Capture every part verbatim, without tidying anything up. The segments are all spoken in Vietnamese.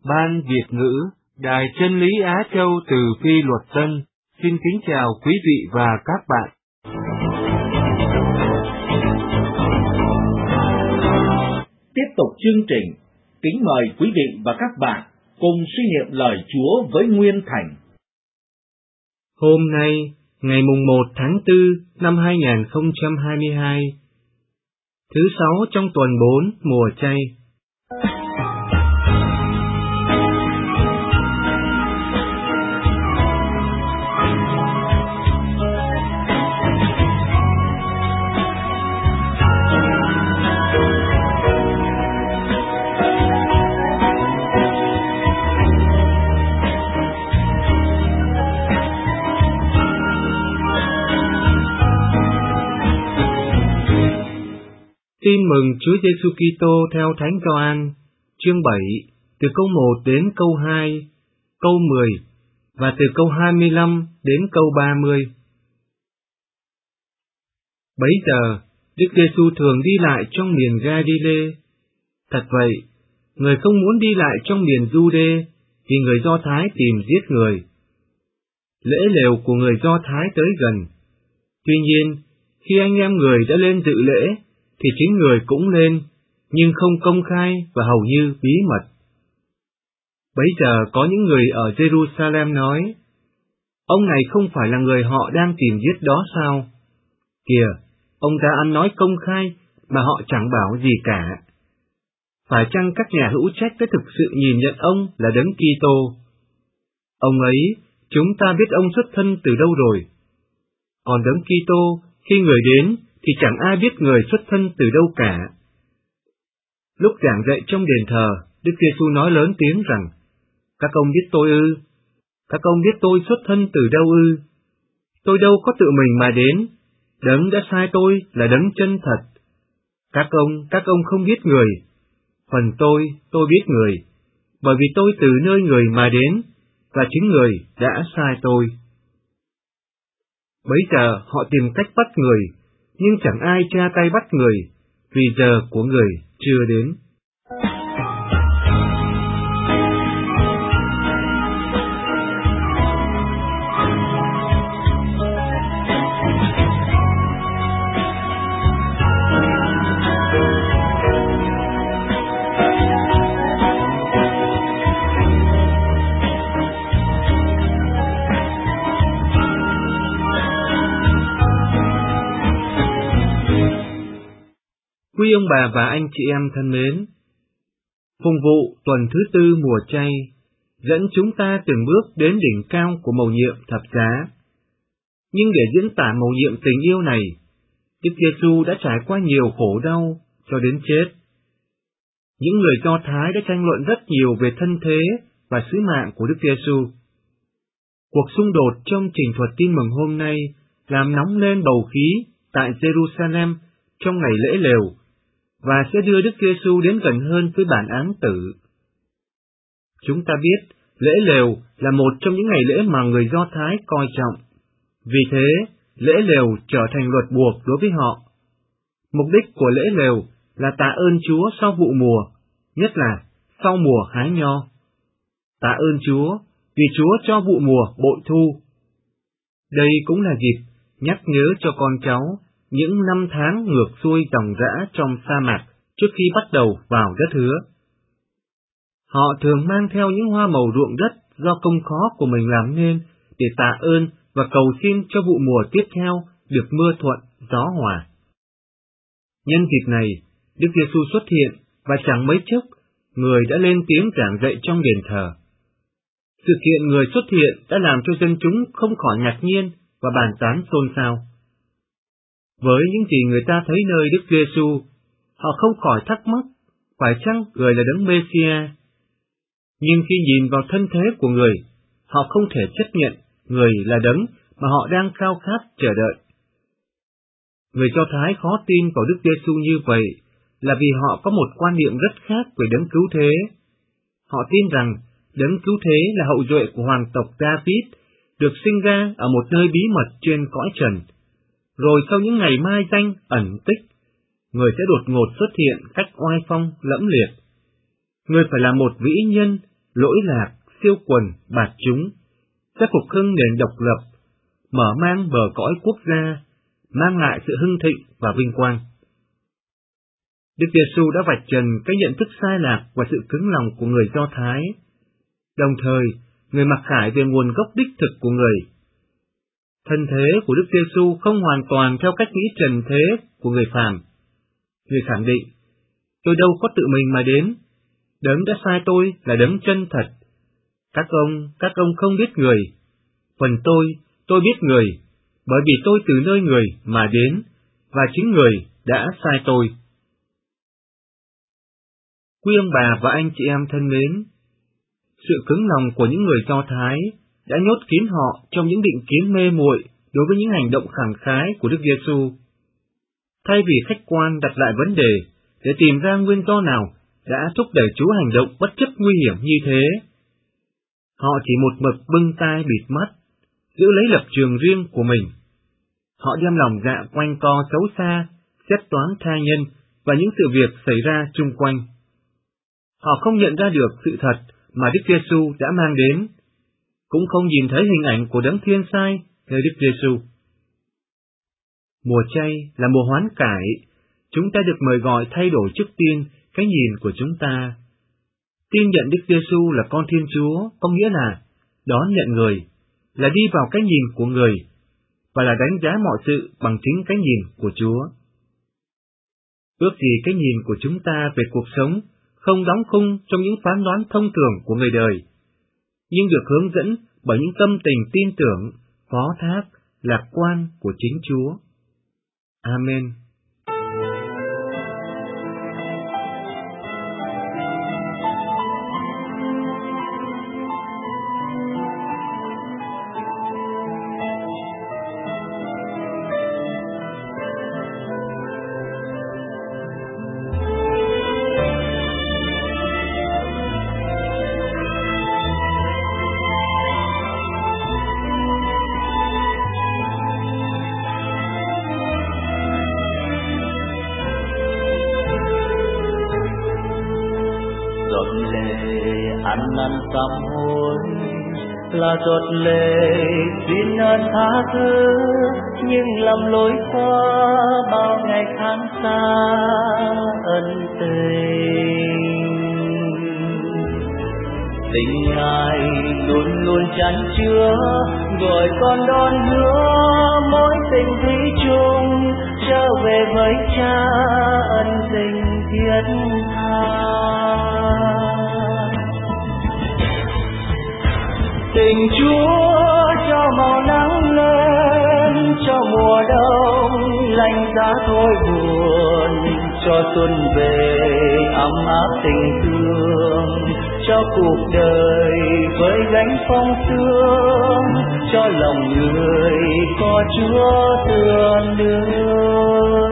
Ban Việt ngữ, Đài Chân lý Á Châu từ Phi Luật Tân, xin kính chào quý vị và các bạn. Tiếp tục chương trình, kính mời quý vị và các bạn cùng suy niệm lời Chúa với Nguyên Thành. Hôm nay, ngày mùng một tháng tư năm hai nghìn không trăm hai mươi hai, thứ sáu trong tuần bốn mùa chay. Tin mừng Chúa Giêsu Kitô theo Thánh Gioan, chương bảy, từ câu một đến câu hai, câu mười, và từ câu hai mươi lăm đến câu ba mươi. Bấy giờ, Đức Giêsu thường đi lại trong miền Ga-li-lê. Thật vậy, người không muốn đi lại trong miền Giu-đê, vì người Do Thái tìm giết người. Lễ lều của người Do Thái tới gần. Tuy nhiên, khi anh em người đã lên dự lễ, thì chính người cũng lên, nhưng không công khai và hầu như bí mật. Bấy giờ có những người ở Jerusalem nói, ông này không phải là người họ đang tìm giết đó sao? Kìa, ông ta ăn nói công khai mà họ chẳng bảo gì cả. Phải chăng các nhà hữu trách đã thực sự nhìn nhận ông là Đấng Kitô? Ông ấy, chúng ta biết ông xuất thân từ đâu rồi? Còn Đấng Kitô, khi người đến, thì chẳng ai biết người xuất thân từ đâu cả. Lúc giảng dạy trong đền thờ, Đức Giêsu nói lớn tiếng rằng, các ông biết tôi ư? Các ông biết tôi xuất thân từ đâu ư? Tôi đâu có tự mình mà đến, Đấng đã sai tôi là Đấng chân thật. Các ông, các ông không biết người, phần tôi, tôi biết người, bởi vì tôi từ nơi người mà đến, và chính người đã sai tôi. Bấy giờ họ tìm cách bắt người, nhưng chẳng ai tra tay bắt người, vì giờ của người chưa đến. Quý ông bà và anh chị em thân mến, phụng vụ tuần thứ tư mùa chay dẫn chúng ta từng bước đến đỉnh cao của mầu nhiệm thập giá. Nhưng để diễn tả mầu nhiệm tình yêu này, Đức Giêsu đã trải qua nhiều khổ đau cho đến chết. Những người Do Thái đã tranh luận rất nhiều về thân thế và sứ mạng của Đức Giêsu. Cuộc xung đột trong trình thuật tin mừng hôm nay làm nóng lên bầu khí tại Jerusalem trong ngày lễ lều, và sẽ đưa Đức Giêsu đến gần hơn với bản án tử. Chúng ta biết, lễ lều là một trong những ngày lễ mà người Do Thái coi trọng. Vì thế, lễ lều trở thành luật buộc đối với họ. Mục đích của lễ lều là tạ ơn Chúa sau vụ mùa, nhất là sau mùa hái nho. Tạ ơn Chúa vì Chúa cho vụ mùa bội thu. Đây cũng là dịp nhắc nhớ cho con cháu những năm tháng ngược xuôi dòng dã trong sa mạc trước khi bắt đầu vào đất hứa. Họ thường mang theo những hoa màu ruộng đất do công khó của mình làm nên để tạ ơn và cầu xin cho vụ mùa tiếp theo được mưa thuận, gió hòa. Nhân dịp này, Đức Giêsu xuất hiện và chẳng mấy chốc, người đã lên tiếng giảng dạy trong đền thờ. Sự kiện người xuất hiện đã làm cho dân chúng không khỏi ngạc nhiên và bàn tán xôn xao. Với những gì người ta thấy nơi Đức Giêsu, họ không khỏi thắc mắc, phải chăng người là Đấng Mê-si-a? Nhưng khi nhìn vào thân thế của người, họ không thể chấp nhận người là Đấng mà họ đang khao khát chờ đợi. Người Do Thái khó tin vào Đức Giêsu như vậy là vì họ có một quan niệm rất khác về Đấng Cứu Thế. Họ tin rằng Đấng Cứu Thế là hậu duệ của hoàng tộc David, được sinh ra ở một nơi bí mật trên cõi trần. Rồi sau những ngày mai danh ẩn tích, người sẽ đột ngột xuất hiện cách oai phong lẫm liệt. Người phải là một vĩ nhân, lỗi lạc, siêu quần, bạt chúng, sẽ phục hưng nền độc lập, mở mang bờ cõi quốc gia, mang lại sự hưng thịnh và vinh quang. Đức Giêsu đã vạch trần cái nhận thức sai lạc và sự cứng lòng của người Do Thái, đồng thời người mặc khải về nguồn gốc đích thực của người. Thân thế của Đức Giêsu không hoàn toàn theo cách nghĩ trần thế của người phàm. Người khẳng định, tôi đâu có tự mình mà đến, đấng đã sai tôi là đấng chân thật. Các ông, các ông không biết người, phần tôi, tôi biết người, bởi vì tôi từ nơi người mà đến, và chính người đã sai tôi. Quý ông bà và anh chị em thân mến, sự cứng lòng của những người Do Thái đã nhốt kín họ trong những định kiến mê muội đối với những hành động khẳng khái của Đức Giêsu. Thay vì khách quan đặt lại vấn đề để tìm ra nguyên do nào đã thúc đẩy Chúa hành động bất chấp nguy hiểm như thế, họ chỉ một mực bưng tai bịt mắt, giữ lấy lập trường riêng của mình. Họ đem lòng dạ quanh co xấu xa, xét toán tha nhân và những sự việc xảy ra chung quanh. Họ không nhận ra được sự thật mà Đức Giêsu đã mang đến, cũng không nhìn thấy hình ảnh của đấng thiên sai nơi Đức Giêsu. Mùa chay là mùa hoán cải, chúng ta được mời gọi thay đổi trước tiên cái nhìn của chúng ta. Tin nhận Đức Giêsu là con Thiên Chúa có nghĩa là đón nhận người, là đi vào cái nhìn của người, và là đánh giá mọi sự bằng chính cái nhìn của Chúa. Ước gì cái nhìn của chúng ta về cuộc sống không đóng khung trong những phán đoán thông thường của người đời, nhưng được hướng dẫn bởi những tâm tình tin tưởng, phó thác, lạc quan của chính Chúa. Amen. Ăn năn sám hối là giọt lệ xin ơn tha thứ, nhưng lầm lỗi qua bao ngày tháng xa ân tình. Tình Ngài luôn luôn chan chứa, gọi con đón hứa mối tình thủy chung, trở về với Cha ân tình thiết tha. Tình Chúa cho màu nắng lên, cho mùa đông lạnh giá thôi buồn, cho xuân về ấm áp tình thương, cho cuộc đời với gánh phong sương, cho lòng người có Chúa thương đưa.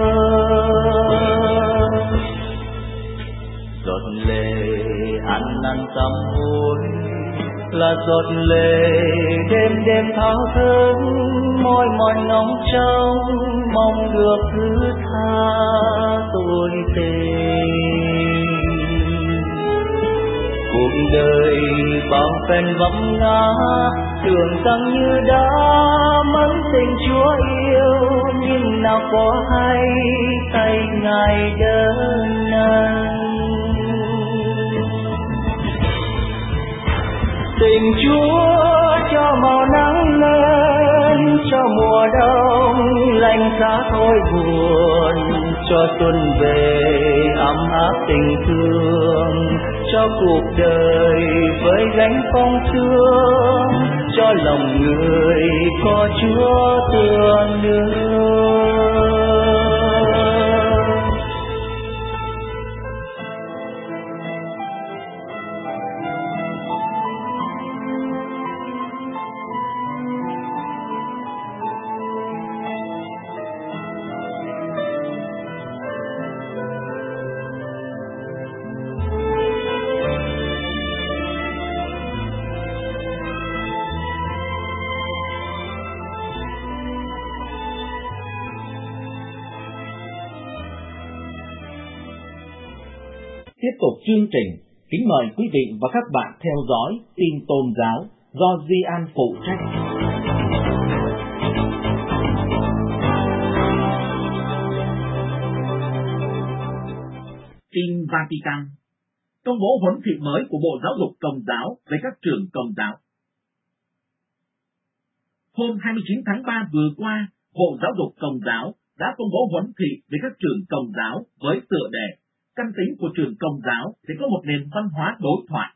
Giọt lệ ăn năn sám hối là giọt lệ đêm đêm thao thức, môi mòn ngóng trông mong được thứ tha tôi tình. Cuộc đời bao phen vấp ngã, tưởng rằng như đã mất tình Chúa yêu, nhưng nào có hay tay Ngài đỡ nâng. Tình Chúa cho màu nắng lên, cho mùa đông lạnh giá thôi buồn, cho xuân về ấm áp tình thương, cho cuộc đời với gánh phong sương, cho lòng người có Chúa thương đưa. Tiếp tục chương trình Kính mời quý vị và các bạn theo dõi tin tôn giáo do Di An phụ trách. Tin Vatican. Công bố huấn thị mới của Bộ Giáo dục Công giáo về các trường Công giáo. Hôm hai mươi chín tháng ba vừa qua, Bộ Giáo dục Công giáo đã công bố huấn thị về các trường Công giáo với tựa đề Căn tính của trường Công giáo để có một nền văn hóa đối thoại.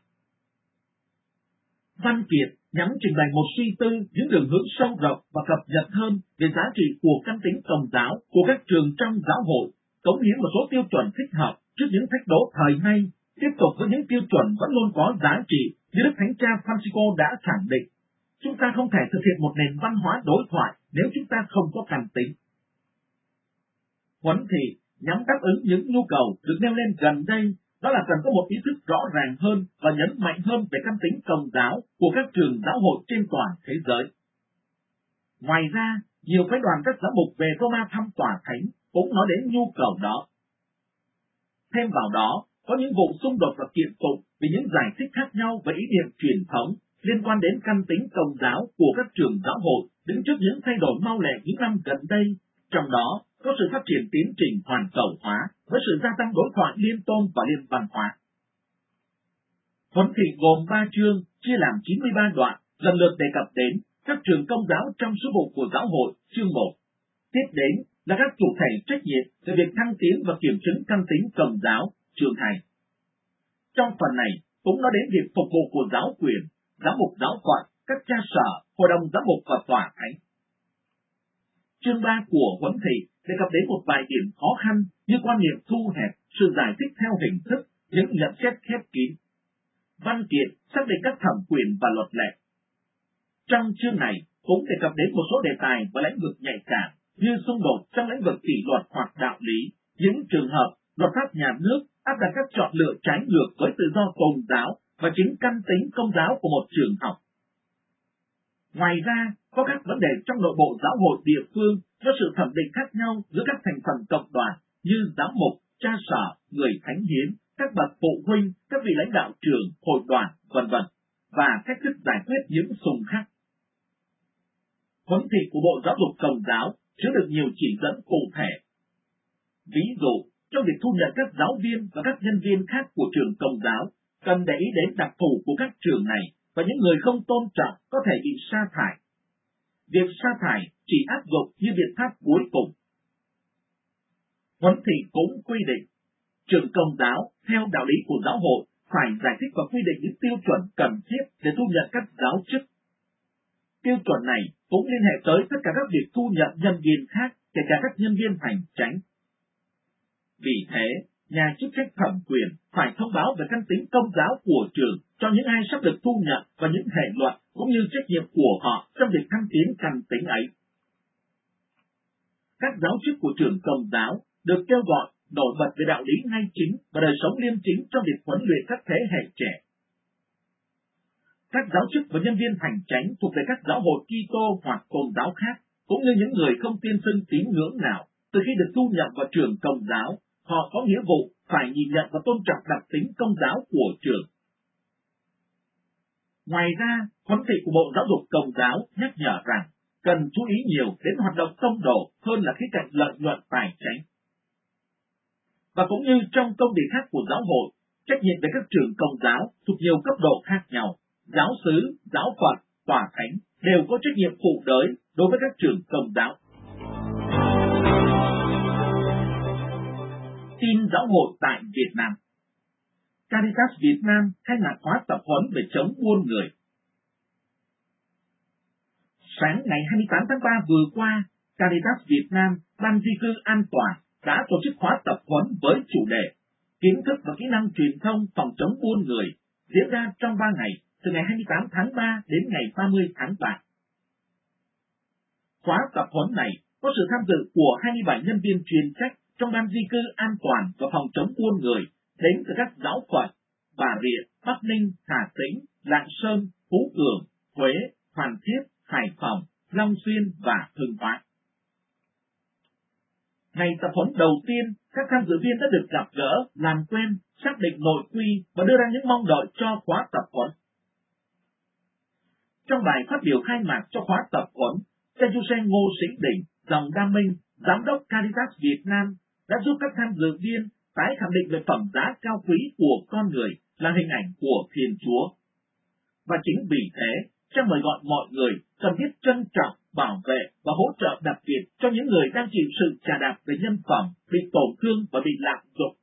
Văn kiện nhằm trình bày một suy tư những đường hướng sâu rộng và cập nhật hơn về giá trị của căn tính Công giáo của các trường trong giáo hội, cống hiến một số tiêu chuẩn thích hợp trước những thách đố thời nay, tiếp tục với những tiêu chuẩn vẫn luôn có giá trị như Đức Thánh Cha Francisco đã khẳng định. Chúng ta không thể thực hiện một nền văn hóa đối thoại nếu chúng ta không có căn tính. Huấn thị nhằm đáp ứng những nhu cầu được nêu lên gần đây, đó là cần có một ý thức rõ ràng hơn và nhấn mạnh hơn về căn tính Công giáo của các trường giáo hội trên toàn thế giới. Ngoài ra, nhiều phái đoàn các giám mục về Roma thăm tòa thánh cũng nói đến nhu cầu đó. Thêm vào đó, có những vụ xung đột và kiện tụng vì những giải thích khác nhau về ý niệm truyền thống liên quan đến căn tính Công giáo của các trường giáo hội đứng trước những thay đổi mau lẹ những năm gần đây, trong đó có sự phát triển tiến trình hoàn cầu hóa với sự gia tăng đối thoại liên tôn và liên văn hóa. Huấn thị gồm ba chương, chia làm chín mươi ba đoạn, lần lượt đề cập đến các trường Công giáo trong sứ vụ của giáo hội, chương một. Tiếp đến là các chủ thể trách nhiệm về việc thăng tiến và kiểm chứng căn tính Công giáo, chương hai. Trong phần này cũng nói đến việc phục vụ của giáo quyền, giám mục giáo phận, các cha sở, hội đồng giám mục và tòa thánh. Chương ba của huấn thị đề cập đến một vài điểm khó khăn như quan niệm thu hẹp, sự giải thích theo hình thức, những nhận xét khép kín. Văn kiện xác định các thẩm quyền và luật lệ. Trong chương này cũng đề cập đến một số đề tài và lĩnh vực nhạy cảm như xung đột trong lĩnh vực kỷ luật hoặc đạo lý, những trường hợp luật pháp nhà nước áp đặt các chọn lựa trái ngược với tự do tôn giáo và chính căn tính Công giáo của một trường học. Ngoài ra, có các vấn đề trong nội bộ giáo hội địa phương do sự thẩm định khác nhau giữa các thành phần cộng đoàn như giám mục, cha sở, người thánh hiến, các bậc phụ huynh, các vị lãnh đạo trường, hội đoàn, vân vân, và cách thức giải quyết những xung khắc. Huấn thị của Bộ Giáo dục Công giáo chứa được nhiều chỉ dẫn cụ thể. Ví dụ, trong việc thu nhận các giáo viên và các nhân viên khác của trường Công giáo, cần để ý đến đặc thù của các trường này và những người không tôn trọng có thể bị sa thải. Việc sa thải chỉ áp dụng như biện pháp cuối cùng. Huấn thị cũng quy định, trường Công giáo theo đạo lý của giáo hội phải giải thích và quy định những tiêu chuẩn cần thiết để thu nhận các giáo chức. Tiêu chuẩn này cũng liên hệ tới tất cả các việc thu nhận nhân viên khác, kể cả các nhân viên hành chánh. Vì thế, nhà chức trách thẩm quyền phải thông báo về căn tính Công giáo của trường cho những ai sắp được thu nhận và những hệ luật cũng như trách nhiệm của họ trong việc thăng tiến căn tính ấy. Các giáo chức của trường Công giáo được kêu gọi nổi bật về đạo lý ngay chính và đời sống liêm chính trong việc huấn luyện các thế hệ trẻ. Các giáo chức và nhân viên hành chánh thuộc về các giáo hội Kitô hoặc tôn giáo khác, cũng như những người không tuyên xưng tín ngưỡng nào, từ khi được thu nhận vào trường Công giáo, họ có nghĩa vụ phải nhìn nhận và tôn trọng đặc tính Công giáo của trường. Ngoài ra, huấn thị của Bộ Giáo dục Công giáo nhắc nhở rằng cần chú ý nhiều đến hoạt động tông đồ hơn là khía cạnh lợi nhuận tài chánh. Và cũng như trong công việc khác của giáo hội, trách nhiệm về các trường Công giáo thuộc nhiều cấp độ khác nhau, giáo xứ, giáo phận, tòa thánh đều có trách nhiệm phụ đới đối với các trường Công giáo. Tin giáo hội tại Việt Nam. Caritas Việt Nam khai mạc khóa tập huấn về chống buôn người. Sáng ngày hai mươi tám tháng ba vừa qua, Caritas Việt Nam, Ban di cư an toàn đã tổ chức khóa tập huấn với chủ đề Kiến thức và kỹ năng truyền thông phòng chống buôn người, diễn ra trong ba ngày, từ ngày hai mươi tám tháng ba đến ngày ba mươi tháng ba. Khóa tập huấn này có sự tham dự của hai mươi bảy nhân viên chuyên trách trong Ban di cư an toàn và phòng chống buôn người đến từ các giáo phận Bà Rịa, Bắc Ninh, Hà Tĩnh, Lạng Sơn, Phú Cường, Huế, Phan Thiết, Hải Phòng, Long Xuyên và Hưng Hóa. Ngày tập huấn đầu tiên, các tham dự viên đã được gặp gỡ, làm quen, xác định nội quy và đưa ra những mong đợi cho khóa tập huấn. Trong bài phát biểu khai mạc cho khóa tập huấn, cha Giuse Ngô Sĩ Đình, dòng Đa Minh, Giám đốc Caritas Việt Nam đã giúp các tham dự viên tái khẳng định về phẩm giá cao quý của con người là hình ảnh của Thiên Chúa. Và chính vì thế, cha mời gọi mọi người cần biết trân trọng, bảo vệ và hỗ trợ đặc biệt cho những người đang chịu sự chà đạp về nhân phẩm, bị tổn thương và bị lạm dụng.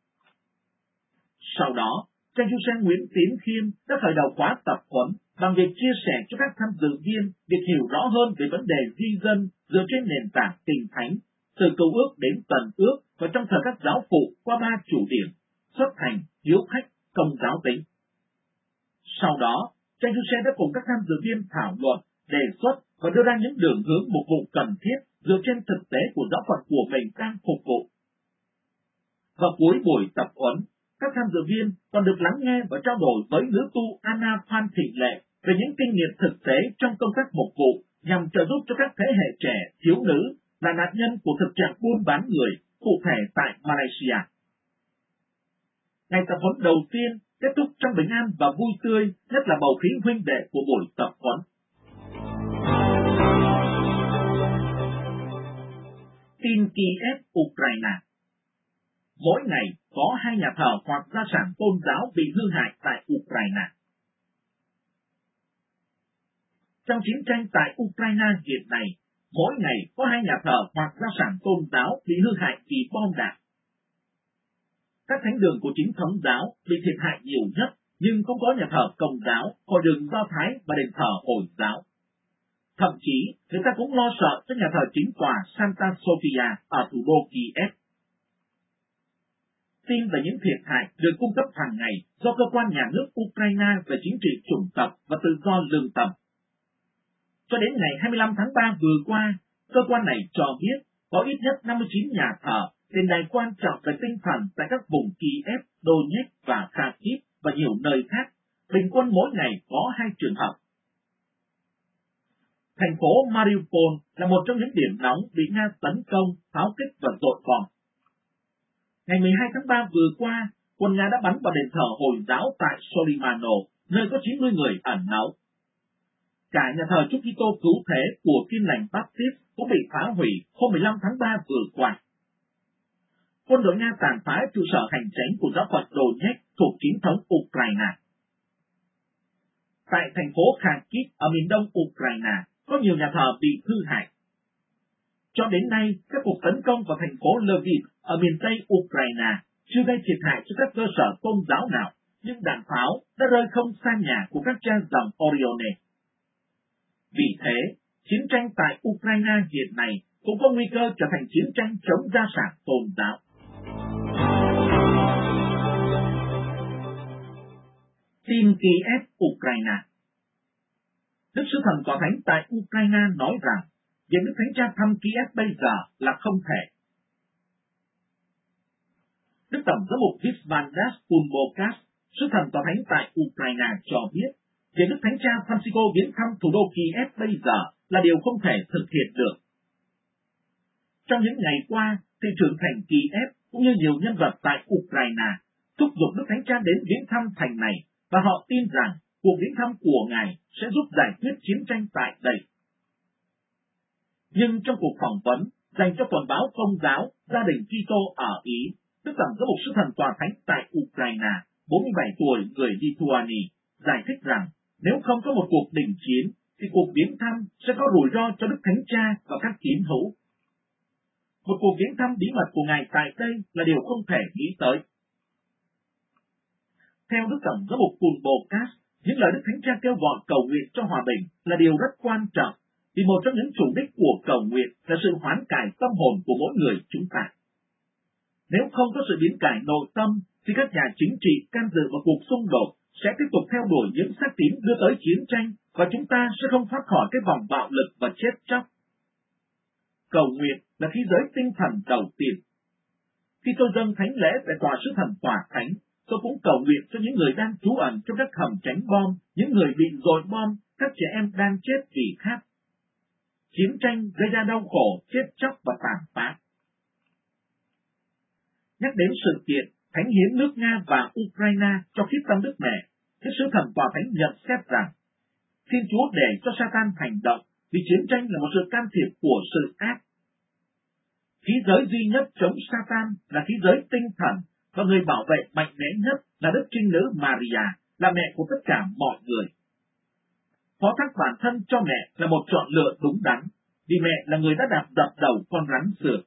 Sau đó, cha Giuse Nguyễn Tiến Khiêm đã khởi đầu khóa tập huấn bằng việc chia sẻ cho các tham dự viên việc hiểu rõ hơn về vấn đề di dân dựa trên nền tảng Kinh Thánh, từ Cựu Ước đến Tần Ước và trong thời các giáo phụ qua ba chủ điểm: xuất hành, hiếu khách, công giáo tính. Sau đó, cha Giuse đã cùng các tham dự viên thảo luận, đề xuất và đưa ra những đường hướng mục vụ cần thiết dựa trên thực tế của giáo phận của mình đang phục vụ. Vào cuối buổi tập huấn, các tham dự viên còn được lắng nghe và trao đổi với nữ tu Anna Phan Thị Lệ về những kinh nghiệm thực tế trong công tác mục vụ nhằm trợ giúp cho các thế hệ trẻ, thiếu nữ là nạn nhân của thực trạng buôn bán người, cụ thể tại Malaysia. Ngày tập huấn đầu tiên kết thúc trong bình an và vui tươi, nhất là bầu khí huynh đệ của buổi tập huấn. Tin Kiev, Ukraine. Mỗi ngày có hai nhà thờ hoặc gia sản tôn giáo bị hư hại tại Ukraine. Trong chiến tranh tại Ukraine hiện nay, mỗi ngày có hai nhà thờ hoặc gia sản tôn giáo bị hư hại vì bom đạn. Các thánh đường của chính thống giáo bị thiệt hại nhiều nhất, nhưng không có nhà thờ Công giáo, hội đường Do Thái và đền thờ Hồi giáo. Thậm chí, người ta cũng lo sợ cho nhà thờ chính tòa Santa Sofia ở thủ đô Kiev. Tin về những thiệt hại được cung cấp hàng ngày do cơ quan nhà nước Ukraine về chính trị chủng tộc và tự do lương tâm. Cho đến ngày hai mươi lăm tháng ba vừa qua, cơ quan này cho biết có ít nhất năm mươi chín nhà thờ, đền đài quan trọng về tinh thần tại các vùng Kiev, Donetsk và Kharkiv và nhiều nơi khác, bình quân mỗi ngày có hai trường hợp. Thành phố Mariupol là một trong những điểm nóng bị Nga tấn công, pháo kích và dội bom. Ngày mười hai tháng ba vừa qua, quân Nga đã bắn vào đền thờ Hồi giáo tại Solimano, nơi có chín mươi người ẩn náu. Cả nhà thờ Chúa Kitô Cứu Thế của Tin Lành Baptist cũng bị phá hủy hôm mười lăm tháng ba vừa qua. Quân đội Nga tàn phá trụ sở hành chánh của giáo phận Donetsk thuộc chính thống Ukraine. Tại thành phố Kharkiv ở miền đông Ukraine, có nhiều nhà thờ bị hư hại. Cho đến nay, các cuộc tấn công vào thành phố Lviv ở miền tây Ukraine chưa gây thiệt hại cho các cơ sở tôn giáo nào, nhưng đạn pháo đã rơi không xa nhà của các cha dòng Orione. Vì thế, chiến tranh tại Ukraine hiện nay cũng có nguy cơ trở thành chiến tranh chống gia sản tôn giáo. Tin Kiev, Ukraine. Đức Sứ Thần Tòa Thánh tại Ukraine nói rằng việc Đức Thánh Cha thăm Kiev bây giờ là không thể. Đức Tổng giám mục Visvaldas Kulbokas, Sứ Thần Tòa Thánh tại Ukraine cho biết, việc Đức Thánh Cha Francisco viếng thăm thủ đô Kiev bây giờ là điều không thể thực hiện được. Trong những ngày qua, thị trưởng thành Kiev cũng như nhiều nhân vật tại Ukraine thúc giục Đức Thánh Cha đến viếng thăm thành này, và họ tin rằng cuộc viếng thăm của Ngài sẽ giúp giải quyết chiến tranh tại đây. Nhưng trong cuộc phỏng vấn dành cho tuần báo Công giáo Gia đình Kitô ở Ý, Đức Tổng giám mục Sứ Thần Tòa Thánh tại Ukraine, bốn mươi bảy tuổi, người Lithuania, giải thích rằng nếu không có một cuộc đình chiến, thì cuộc viếng thăm sẽ có rủi ro cho Đức Thánh Cha và các tín hữu. Một cuộc viếng thăm bí mật của Ngài tại đây là điều không thể nghĩ tới. Theo Đức Tổng giám mục Kulbokas, những lời Đức Thánh Cha kêu gọi cầu nguyện cho hòa bình là điều rất quan trọng, vì một trong những chủ đích của cầu nguyện là sự hoán cải tâm hồn của mỗi người chúng ta. Nếu không có sự biến cải nội tâm, thì các nhà chính trị can dự vào cuộc xung đột sẽ tiếp tục theo đuổi những sắc tín đưa tới chiến tranh, và chúng ta sẽ không thoát khỏi cái vòng bạo lực và chết chóc. Cầu nguyện là khí giới tinh thần đầu tiên. Khi tôi dâng thánh lễ tại tòa Sứ Thần Tòa Thánh, tôi cũng cầu nguyện cho những người đang trú ẩn trong các hầm tránh bom, những người bị dội bom, các trẻ em đang chết vì khát. Chiến tranh gây ra đau khổ, chết chóc và tàn phá. Nhắc đến sự kiện Thánh hiến nước Nga và Ukraine cho Kitô Tâm Đức Mẹ, Đức Sứ Thần Tòa Thánh nhận xét rằng Thiên Chúa để cho Sa-tan hành động vì chiến tranh là một sự can thiệp của sự ác. Khí giới duy nhất chống Sa-tan là khí giới tinh thần, và người bảo vệ mạnh mẽ nhất là Đức Trinh Nữ Maria, là mẹ của tất cả mọi người. Phó thác bản thân cho mẹ là một chọn lựa đúng đắn, vì mẹ là người đã đạp dập đầu con rắn sượt.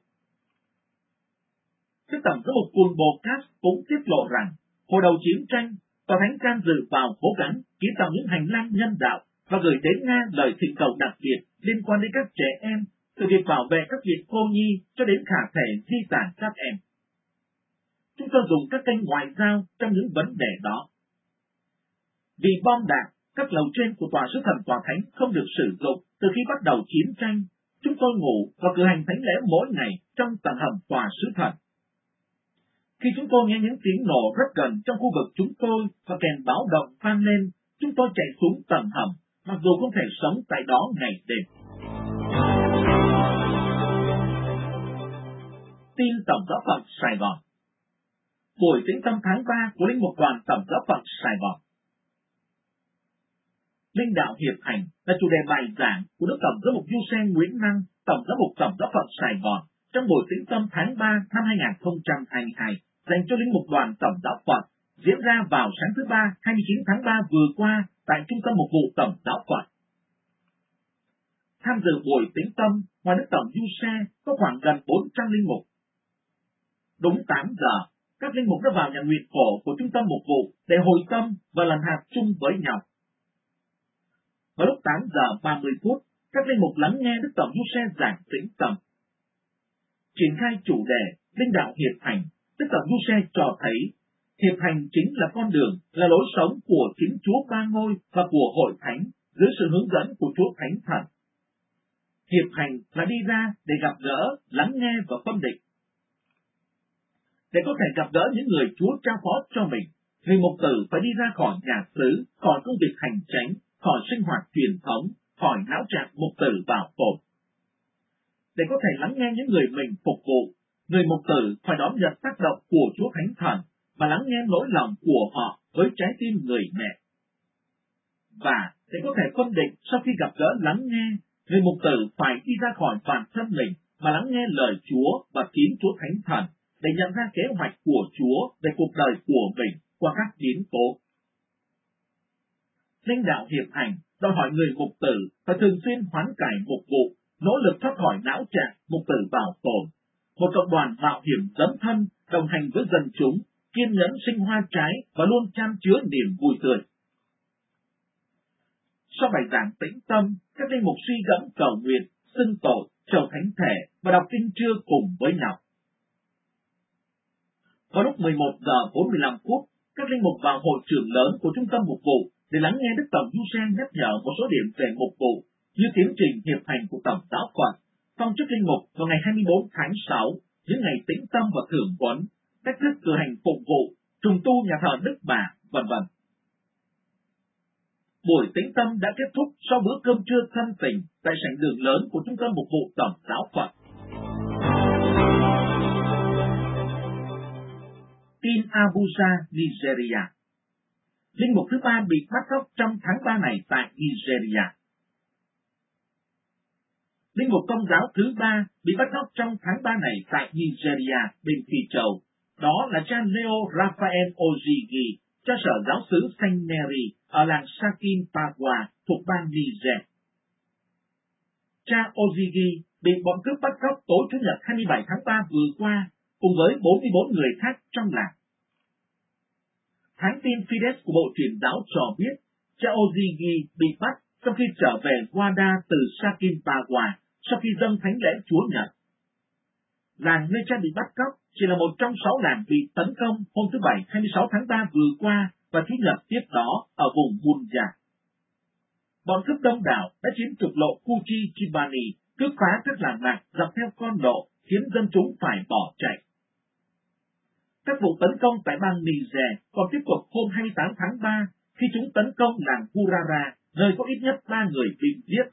Đức Tổng giám mục Kulbokas cũng tiết lộ rằng, hồi đầu chiến tranh, Tòa Thánh can dự vào cố gắng kiến tạo những hành lang nhân đạo và gửi đến Nga lời thỉnh cầu đặc biệt liên quan đến các trẻ em, từ việc bảo vệ các việc cô nhi cho đến khả thể di tản các em. Chúng tôi dùng các kênh ngoại giao trong những vấn đề đó. Vì bom đạn, các lầu trên của Tòa Sứ Thần Tòa Thánh không được sử dụng từ khi bắt đầu chiến tranh, chúng tôi ngủ và cử hành thánh lễ mỗi ngày trong tầng hầm Tòa Sứ Thần. Khi chúng tôi nghe những tiếng nổ rất gần trong khu vực chúng tôi và kèn báo động vang lên, chúng tôi chạy xuống tầng hầm, mặc dù không thể sống tại đó ngày đêm. Tin Tổng giáo phận Sài Gòn. Buổi tĩnh tâm tháng ba của Linh mục đoàn Tổng giáo phận Sài Gòn. Linh đạo hiệp hành là chủ đề bài giảng của Đức Tổng giám mục Giuse Nguyễn Năng, Tổng giám mục Tổng giáo phận Sài Gòn trong buổi tĩnh tâm tháng ba năm hai nghìn không trăm hai mươi hai dành cho Linh mục đoàn Tổng giáo phận diễn ra vào sáng thứ ba hai mươi chín tháng ba vừa qua tại Trung tâm Mục vụ Tổng giáo phận. Tham dự buổi tĩnh tâm, ngoài Đức Tổng Giuse có khoảng gần bốn trăm linh mục. Đúng tám giờ, các linh mục đã vào nhà nguyện khổ của Trung tâm Mục vụ để hồi tâm và lần hạt chung với nhau. Vào lúc tám giờ ba mươi phút, các linh mục lắng nghe Đức Tổng Giuse giảng tĩnh tâm. Triển khai chủ đề Linh đạo hiệp hành, Đức Tổng Giuse cho thấy hiệp hành chính là con đường, là lối sống của chính Chúa Ba Ngôi và của Hội Thánh dưới sự hướng dẫn của Chúa Thánh Thần. Hiệp hành là đi ra để gặp gỡ, lắng nghe và phân định. Để có thể gặp gỡ những người Chúa trao phó cho mình, người mục tử phải đi ra khỏi nhà xứ, khỏi công việc hành chánh, khỏi sinh hoạt truyền thống, khỏi não trạng mục tử bảo tồn. Để có thể lắng nghe những người mình phục vụ, người mục tử phải đón nhận tác động của Chúa Thánh Thần và lắng nghe nỗi lòng của họ với trái tim người mẹ. Và để có thể phân định sau khi gặp gỡ lắng nghe, người mục tử phải đi ra khỏi bản thân mình mà lắng nghe lời Chúa và kín Chúa Thánh Thần để nhận ra kế hoạch của Chúa về cuộc đời của mình qua các biến tố. Linh đạo hiệp hành đòi hỏi người mục tử phải thường xuyên hoán cải mục vụ, nỗ lực thoát khỏi não trạng mục tử bảo tồn, một cộng đoàn mạo hiểm dấn thân, đồng hành với dân chúng, kiên nhẫn sinh hoa trái và luôn chan chứa niềm vui tươi. Sau bài giảng tĩnh tâm, các linh mục suy gẫm cầu nguyện, xưng tội, chầu thánh thể và đọc kinh trưa cùng với nhau. Vào lúc mười một giờ bốn mươi lăm phút, các linh mục vào hội trường lớn của Trung tâm Mục vụ để lắng nghe Đức Tổng Giuse nhắc nhở một số điểm về mục vụ như tiến trình hiệp hành của Tổng giáo phận, phong chức linh mục vào ngày hai mươi bốn tháng sáu, những ngày tĩnh tâm và thưởng huấn, cách thức cử hành phục vụ, trùng tu nhà thờ Đức Bà, vân vân. Buổi tĩnh tâm đã kết thúc sau bữa cơm trưa thân tình tại sảnh đường lớn của Trung tâm Mục vụ Tổng giáo phận. Tin Abuja, Nigeria. Linh mục thứ ba bị bắt cóc trong tháng ba này tại Nigeria. Linh mục Công giáo thứ ba bị bắt cóc trong tháng ba này tại Nigeria bên Phi Châu. Đó là cha Leo Raphael Ozigi, cha sở giáo xứ Saint Mary ở làng Sakin Pagwa thuộc bang Niger. Cha Ozigi bị bọn cướp bắt cóc tối Chủ nhật hai mươi bảy tháng ba vừa qua cùng với bốn mươi bốn người khác trong làng. Hãng tin Fides của Bộ Truyền giáo cho biết, cha Ozigi bị bắt sau khi trở về Wada từ Sakin Pagwa sau khi dâng thánh lễ Chúa Nhật. Làng nơi cha bị bắt cóc chỉ là một trong sáu làng bị tấn công hôm thứ Bảy hai mươi sáu tháng ba vừa qua và Chủ nhật tiếp đó ở vùng Bunja. Bọn cướp đông đảo đã chiếm trục lộ Kuchi Chibani, cướp phá các làng mạc dọc theo con lộ, khiến dân chúng phải bỏ chạy. Các vụ tấn công tại bang Niger còn tiếp tục hôm hai mươi tám tháng ba khi chúng tấn công làng Kurara, nơi có ít nhất ba người bị giết.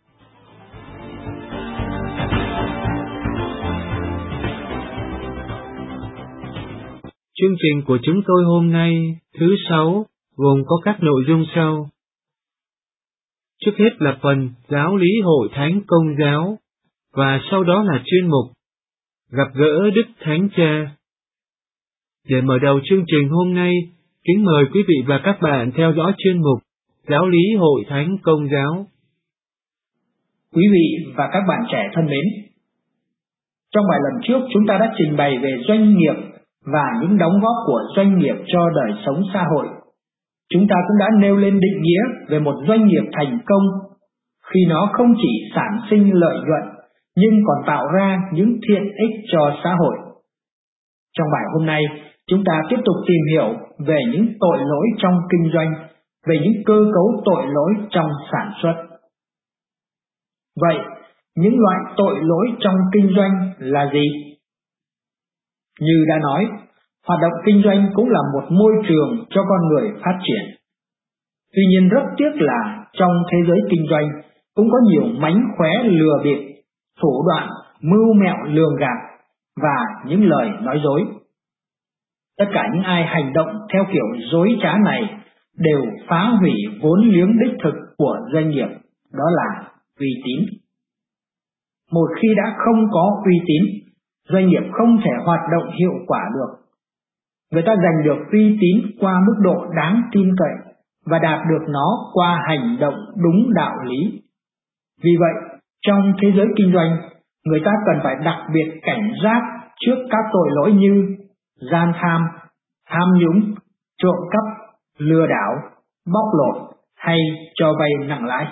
Chương trình của chúng tôi hôm nay, thứ sáu, gồm có các nội dung sau. Trước hết là phần giáo lý Hội Thánh Công giáo, và sau đó là chuyên mục Gặp gỡ Đức Thánh Cha. Để mở đầu chương trình hôm nay, kính mời quý vị và các bạn theo dõi chuyên mục Giáo lý Hội Thánh Công giáo. Quý vị và các bạn trẻ thân mến, trong bài lần trước chúng ta đã trình bày về doanh nghiệp và những đóng góp của doanh nghiệp cho đời sống xã hội. Chúng ta cũng đã nêu lên định nghĩa về một doanh nghiệp thành công khi nó không chỉ sản sinh lợi nhuận nhưng còn tạo ra những thiện ích cho xã hội. Trong bài hôm nay, chúng ta tiếp tục tìm hiểu về những tội lỗi trong kinh doanh, về những cơ cấu tội lỗi trong sản xuất. Vậy, những loại tội lỗi trong kinh doanh là gì? Như đã nói, hoạt động kinh doanh cũng là một môi trường cho con người phát triển. Tuy nhiên rất tiếc là trong thế giới kinh doanh cũng có nhiều mánh khóe lừa bịp, thủ đoạn, mưu mẹo lường gạt và những lời nói dối. Tất cả những ai hành động theo kiểu dối trá này đều phá hủy vốn liếng đích thực của doanh nghiệp, đó là uy tín. Một khi đã không có uy tín, doanh nghiệp không thể hoạt động hiệu quả được. Người ta giành được uy tín qua mức độ đáng tin cậy và đạt được nó qua hành động đúng đạo lý. Vì vậy, trong thế giới kinh doanh, người ta cần phải đặc biệt cảnh giác trước các tội lỗi như gian tham, tham nhũng, trộm cắp, lừa đảo, bóc lột hay cho vay nặng lãi.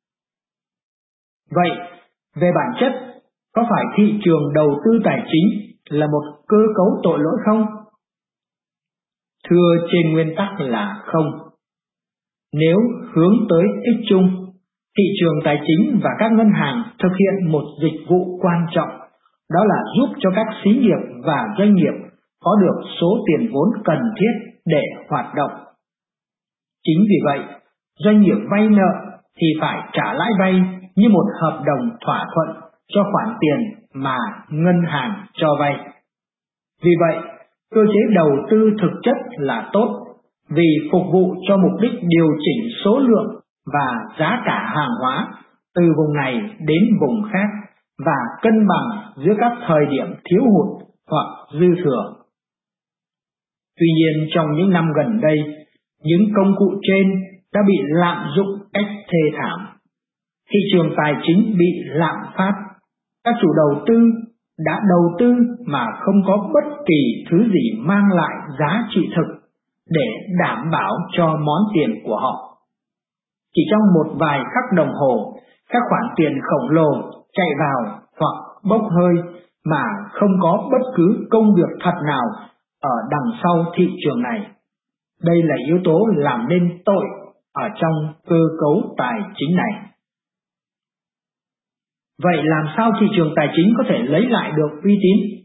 Vậy, về bản chất, có phải thị trường đầu tư tài chính là một cơ cấu tội lỗi không? Thưa trên nguyên tắc là không. Nếu hướng tới ích chung, thị trường tài chính và các ngân hàng thực hiện một dịch vụ quan trọng, đó là giúp cho các xí nghiệp và doanh nghiệp có được số tiền vốn cần thiết để hoạt động. Chính vì vậy, doanh nghiệp vay nợ thì phải trả lãi vay như một hợp đồng thỏa thuận cho khoản tiền mà ngân hàng cho vay. Vì vậy, cơ chế đầu tư thực chất là tốt vì phục vụ cho mục đích điều chỉnh số lượng và giá cả hàng hóa từ vùng này đến vùng khác và cân bằng giữa các thời điểm thiếu hụt hoặc dư thừa. Tuy nhiên trong những năm gần đây, những công cụ trên đã bị lạm dụng cách thê thảm. Thị trường tài chính bị lạm phát. Các chủ đầu tư đã đầu tư mà không có bất kỳ thứ gì mang lại giá trị thực để đảm bảo cho món tiền của họ. Chỉ trong một vài khắc đồng hồ, các khoản tiền khổng lồ chạy vào hoặc bốc hơi mà không có bất cứ công việc thật nào ở đằng sau thị trường này. Đây là yếu tố làm nên tội ở trong cơ cấu tài chính này. Vậy làm sao thị trường tài chính có thể lấy lại được uy tín?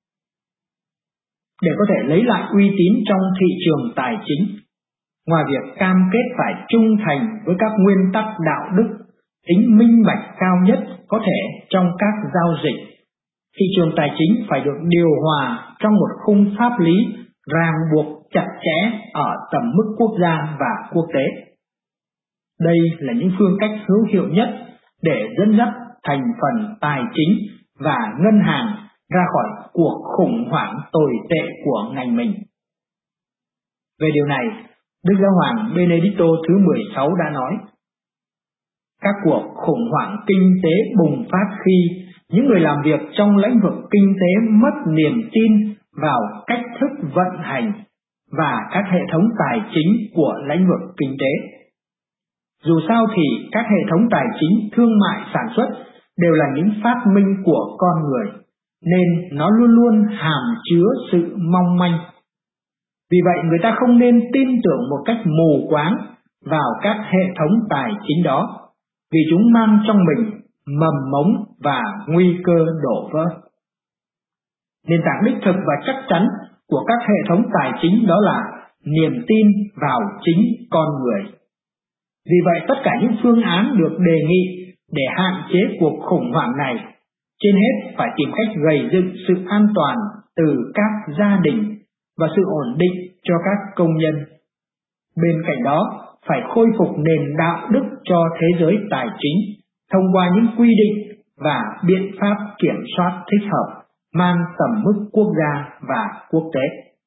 Để có thể lấy lại uy tín trong thị trường tài chính, ngoài việc cam kết phải trung thành với các nguyên tắc đạo đức, tính minh bạch cao nhất có thể trong các giao dịch, thị trường tài chính phải được điều hòa trong một khung pháp lý ràng buộc chặt chẽ ở tầm mức quốc gia và quốc tế. Đây là những phương cách hữu hiệu nhất để dẫn dắt thành phần tài chính và ngân hàng ra khỏi cuộc khủng hoảng tồi tệ của ngành mình. Về điều này, Đức Giáo hoàng Benedicto thứ mười sáu đã nói, các cuộc khủng hoảng kinh tế bùng phát khi những người làm việc trong lĩnh vực kinh tế mất niềm tin vào cách thức vận hành và các hệ thống tài chính của lĩnh vực kinh tế. Dù sao thì các hệ thống tài chính thương mại sản xuất đều là những phát minh của con người, nên nó luôn luôn hàm chứa sự mong manh. Vì vậy người ta không nên tin tưởng một cách mù quáng vào các hệ thống tài chính đó, vì chúng mang trong mình mầm mống và nguy cơ đổ vỡ. Nền tảng đích thực và chắc chắn của các hệ thống tài chính đó là niềm tin vào chính con người. Vì vậy tất cả những phương án được đề nghị để hạn chế cuộc khủng hoảng này, trên hết phải tìm cách gây dựng sự an toàn từ các gia đình và sự ổn định cho các công nhân. Bên cạnh đó, phải khôi phục nền đạo đức cho thế giới tài chính thông qua những quy định và biện pháp kiểm soát thích hợp mang tầm mức quốc gia và quốc tế.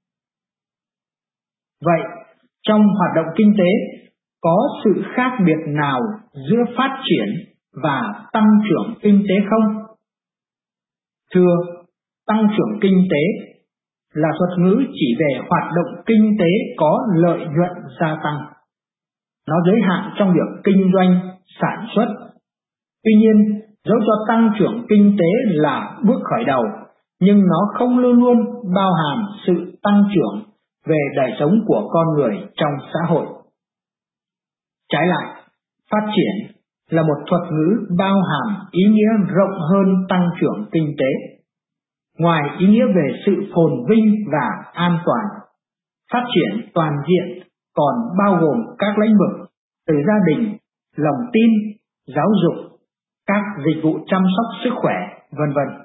Vậy, trong hoạt động kinh tế, có sự khác biệt nào giữa phát triển và tăng trưởng kinh tế không? Thưa, tăng trưởng kinh tế là thuật ngữ chỉ về hoạt động kinh tế có lợi nhuận gia tăng. Nó giới hạn trong việc kinh doanh, sản xuất. Tuy nhiên, dẫu cho tăng trưởng kinh tế là bước khởi đầu, nhưng nó không luôn luôn bao hàm sự tăng trưởng về đời sống của con người trong xã hội. Trái lại, phát triển là một thuật ngữ bao hàm ý nghĩa rộng hơn tăng trưởng kinh tế. Ngoài ý nghĩa về sự phồn vinh và an toàn, phát triển toàn diện còn bao gồm các lĩnh vực từ gia đình, lòng tin, giáo dục, các dịch vụ chăm sóc sức khỏe, vân vân.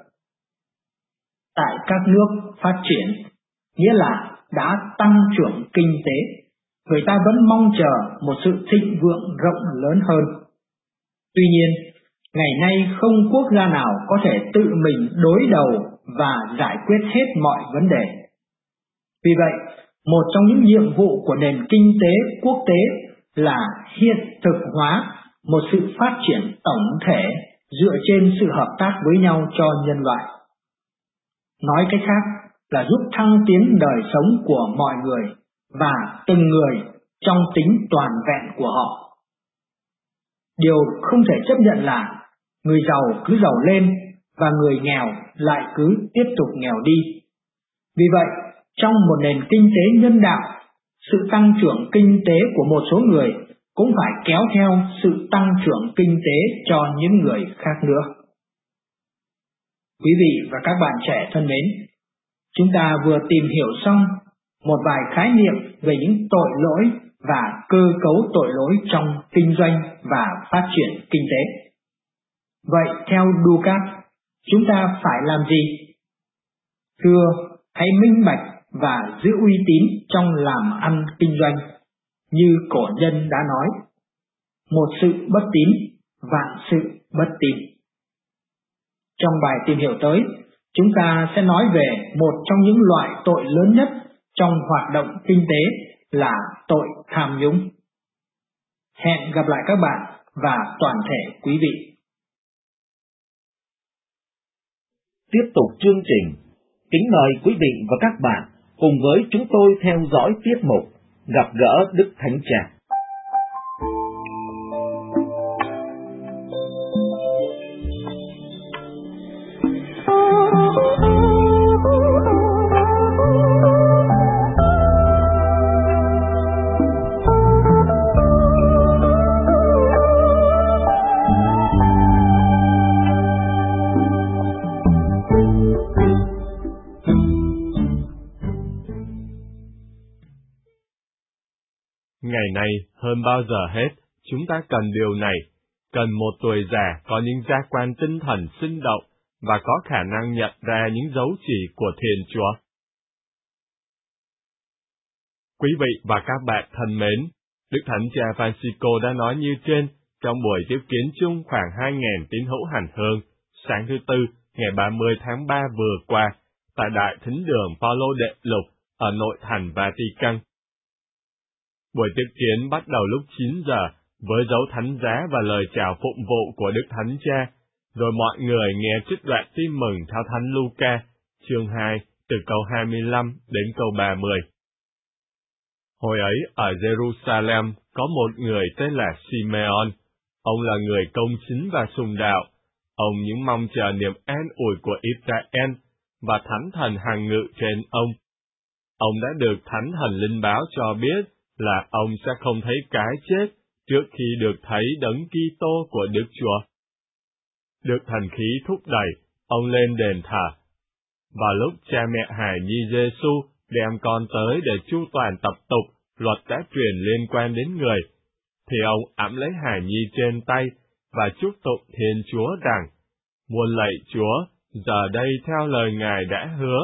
Tại các nước phát triển, nghĩa là đã tăng trưởng kinh tế, người ta vẫn mong chờ một sự thịnh vượng rộng lớn hơn. Tuy nhiên, ngày nay không quốc gia nào có thể tự mình đối đầu và giải quyết hết mọi vấn đề. Vì vậy, một trong những nhiệm vụ của nền kinh tế quốc tế là hiện thực hóa một sự phát triển tổng thể dựa trên sự hợp tác với nhau cho nhân loại. Nói cách khác là giúp thăng tiến đời sống của mọi người và từng người trong tính toàn vẹn của họ. Điều không thể chấp nhận là người giàu cứ giàu lên và người nghèo lại cứ tiếp tục nghèo đi. Vì vậy, trong một nền kinh tế nhân đạo, sự tăng trưởng kinh tế của một số người cũng phải kéo theo sự tăng trưởng kinh tế cho những người khác nữa. Quý vị và các bạn trẻ thân mến, chúng ta vừa tìm hiểu xong một vài khái niệm về những tội lỗi và cơ cấu tội lỗi trong kinh doanh và phát triển kinh tế. Vậy theo Dukas, chúng ta phải làm gì? Thưa, hãy minh bạch và giữ uy tín trong làm ăn kinh doanh, như cổ nhân đã nói, một sự bất tín, vạn sự bất tín. Trong bài tìm hiểu tới, chúng ta sẽ nói về một trong những loại tội lớn nhất trong hoạt động kinh tế là tội tham nhũng. Hẹn gặp lại các bạn và toàn thể quý vị. Tiếp tục chương trình, kính mời quý vị và các bạn cùng với chúng tôi theo dõi tiết mục Gặp gỡ Đức Thánh Cha. Ngày nay, hơn bao giờ hết, chúng ta cần điều này, cần một tuổi già có những giác quan tinh thần sinh động và có khả năng nhận ra những dấu chỉ của Thiên Chúa. Quý vị và các bạn thân mến, Đức Thánh Cha Francisco đã nói như trên trong buổi tiếp kiến chung khoảng hai nghìn tín hữu hành hương sáng thứ Tư ngày ba mươi tháng ba vừa qua tại Đại Thính đường Phaolô Đệ Lục ở nội thành Vatican. Buổi tiếp kiến bắt đầu lúc chín giờ với dấu thánh giá và lời chào phụng vụ của Đức Thánh Cha, rồi mọi người nghe trích đoạn tin mừng theo Thánh Luca, chương hai, từ câu hai mươi lăm đến câu ba mươi. Hồi ấy ở Jerusalem có một người tên là Simeon. Ông là người công chính và sùng đạo. Ông những mong chờ niềm an ủi của Israel và Thánh Thần hằng ngự trên ông. Ông đã được Thánh Thần linh báo cho biết là ông sẽ không thấy cái chết trước khi được thấy Đấng Kitô của Đức Chúa. Được thần khí thúc đẩy, ông lên đền thờ. Vào lúc cha mẹ hài nhi Giêsu đem con tới để chu toàn tập tục luật đã truyền liên quan đến người, thì ông ẵm lấy hài nhi trên tay và chúc tụng Thiên Chúa rằng: Muôn lạy Chúa, giờ đây theo lời Ngài đã hứa,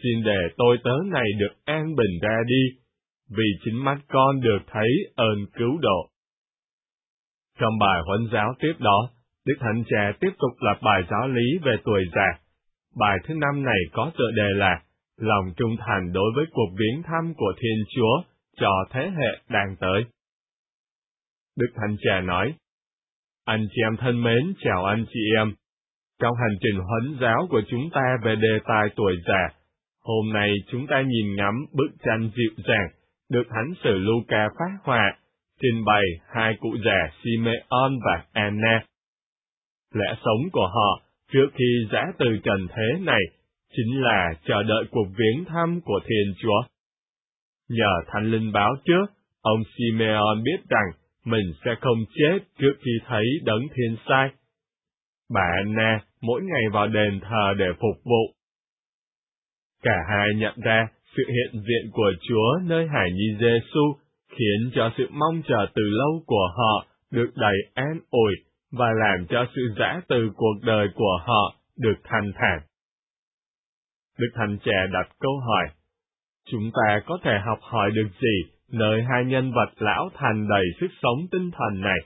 xin để tôi tớ này được an bình ra đi, vì chính mắt con được thấy ơn cứu độ. Trong bài huấn giáo tiếp đó, Đức Thánh Cha tiếp tục lập bài giáo lý về tuổi già. Bài thứ năm này có tựa đề là lòng trung thành đối với cuộc viếng thăm của Thiên Chúa cho thế hệ đang tới. Đức Thánh Cha nói, anh chị em thân mến, chào anh chị em. Trong hành trình huấn giáo của chúng ta về đề tài tuổi già, hôm nay chúng ta nhìn ngắm bức tranh dịu dàng được Thánh sử Luca phác họa, trình bày hai cụ già Simeon và Anna. Lẽ sống của họ trước khi giã từ trần thế này chính là chờ đợi cuộc viếng thăm của Thiên Chúa. Nhờ Thánh Linh báo trước, ông Simeon biết rằng mình sẽ không chết trước khi thấy Đấng Thiên Sai. Bà Anna mỗi ngày vào đền thờ để phục vụ. Cả hai nhận ra sự hiện diện của Chúa nơi hài nhi Giê-xu khiến cho sự mong chờ từ lâu của họ được đầy an ủi và làm cho sự giã từ cuộc đời của họ được thanh thản. Đức Thánh Cha đặt câu hỏi, chúng ta có thể học hỏi được gì nơi hai nhân vật lão thành đầy sức sống tinh thần này?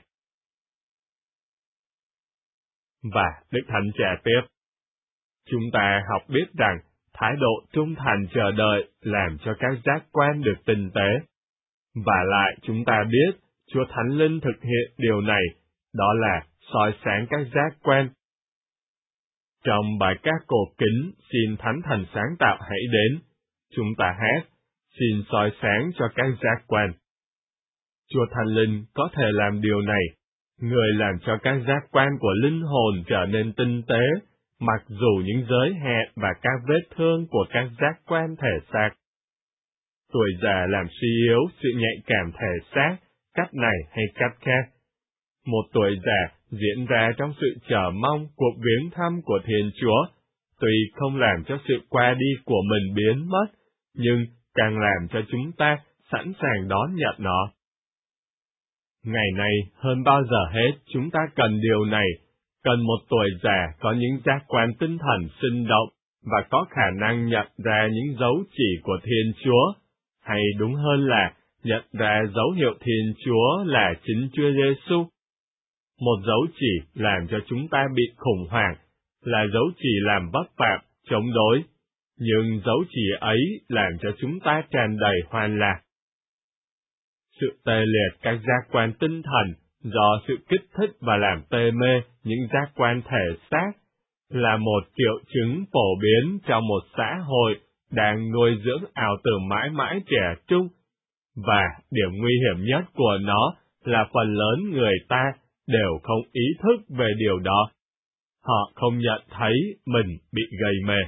Và Đức Thánh Cha tiếp, chúng ta học biết rằng thái độ trung thành chờ đợi làm cho các giác quan được tinh tế. Và lại chúng ta biết Chúa Thánh Linh thực hiện điều này, đó là soi sáng các giác quan. Trong bài ca cổ kính xin Thánh Thần sáng tạo hãy đến, chúng ta hát, xin soi sáng cho các giác quan. Chúa Thánh Linh có thể làm điều này, Người làm cho các giác quan của linh hồn trở nên tinh tế, mặc dù những giới hạn và các vết thương của các giác quan thể xác. Tuổi già làm suy yếu sự nhạy cảm thể xác, cách này hay cách khác. Một tuổi già diễn ra trong sự chờ mong cuộc viếng thăm của Thiên Chúa, tuy không làm cho sự qua đi của mình biến mất, nhưng càng làm cho chúng ta sẵn sàng đón nhận nó. Ngày nay, hơn bao giờ hết, chúng ta cần điều này, cần một tuổi già có những giác quan tinh thần sinh động và có khả năng nhận ra những dấu chỉ của Thiên Chúa, hay đúng hơn là nhận ra dấu hiệu Thiên Chúa là chính Chúa Giêsu. Một dấu chỉ làm cho chúng ta bị khủng hoảng, là dấu chỉ làm vấp phạm, chống đối, nhưng dấu chỉ ấy làm cho chúng ta tràn đầy hoan lạc. Sự tê liệt các giác quan tinh thần do sự kích thích và làm tê mê những giác quan thể xác là một triệu chứng phổ biến trong một xã hội đang nuôi dưỡng ảo tưởng mãi mãi trẻ trung, và điểm nguy hiểm nhất của nó là phần lớn người ta đều không ý thức về điều đó. Họ không nhận thấy mình bị gây mê.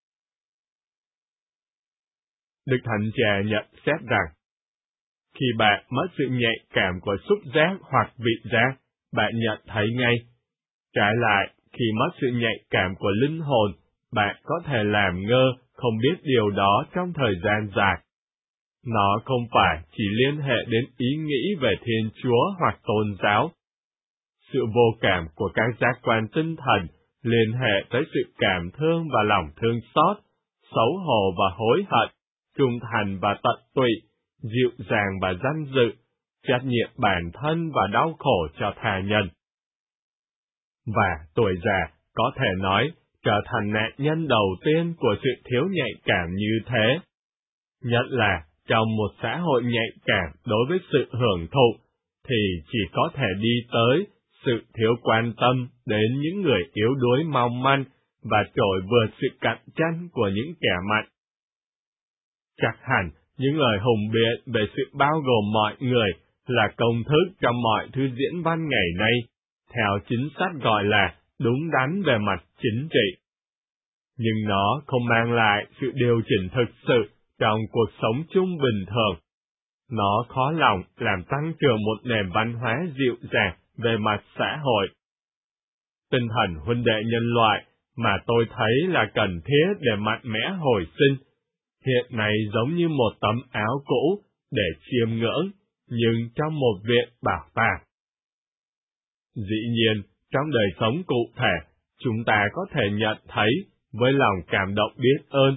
Đức Thánh Cha nhận xét rằng, khi bạn mất sự nhạy cảm của xúc giác hoặc vị giác, bạn nhận thấy ngay. Trái lại, khi mất sự nhạy cảm của linh hồn, bạn có thể làm ngơ, không biết điều đó trong thời gian dài. Nó không phải chỉ liên hệ đến ý nghĩ về Thiên Chúa hoặc tôn giáo. Sự vô cảm của các giác quan tinh thần liên hệ tới sự cảm thương và lòng thương xót, xấu hổ và hối hận, trung thành và tận tụy, dịu dàng và danh dự, trách nhiệm bản thân và đau khổ cho tha nhân. Và tuổi già có thể nói trở thành nạn nhân đầu tiên của sự thiếu nhạy cảm như thế. Nhất là trong một xã hội nhạy cảm đối với sự hưởng thụ, thì chỉ có thể đi tới sự thiếu quan tâm đến những người yếu đuối mong manh và trội vượt sự cạnh tranh của những kẻ mạnh. Chắc hẳn những lời hùng biện về sự bao gồm mọi người là công thức trong mọi thứ diễn văn ngày nay, theo chính sách gọi là đúng đắn về mặt chính trị. Nhưng nó không mang lại sự điều chỉnh thực sự trong cuộc sống chung bình thường. Nó khó lòng làm tăng trưởng một nền văn hóa dịu dàng về mặt xã hội. Tinh thần huynh đệ nhân loại mà tôi thấy là cần thiết để mạnh mẽ hồi sinh, hiện nay giống như một tấm áo cũ để chiêm ngưỡng, nhưng trong một viện bảo tàng. Dĩ nhiên, trong đời sống cụ thể, chúng ta có thể nhận thấy với lòng cảm động biết ơn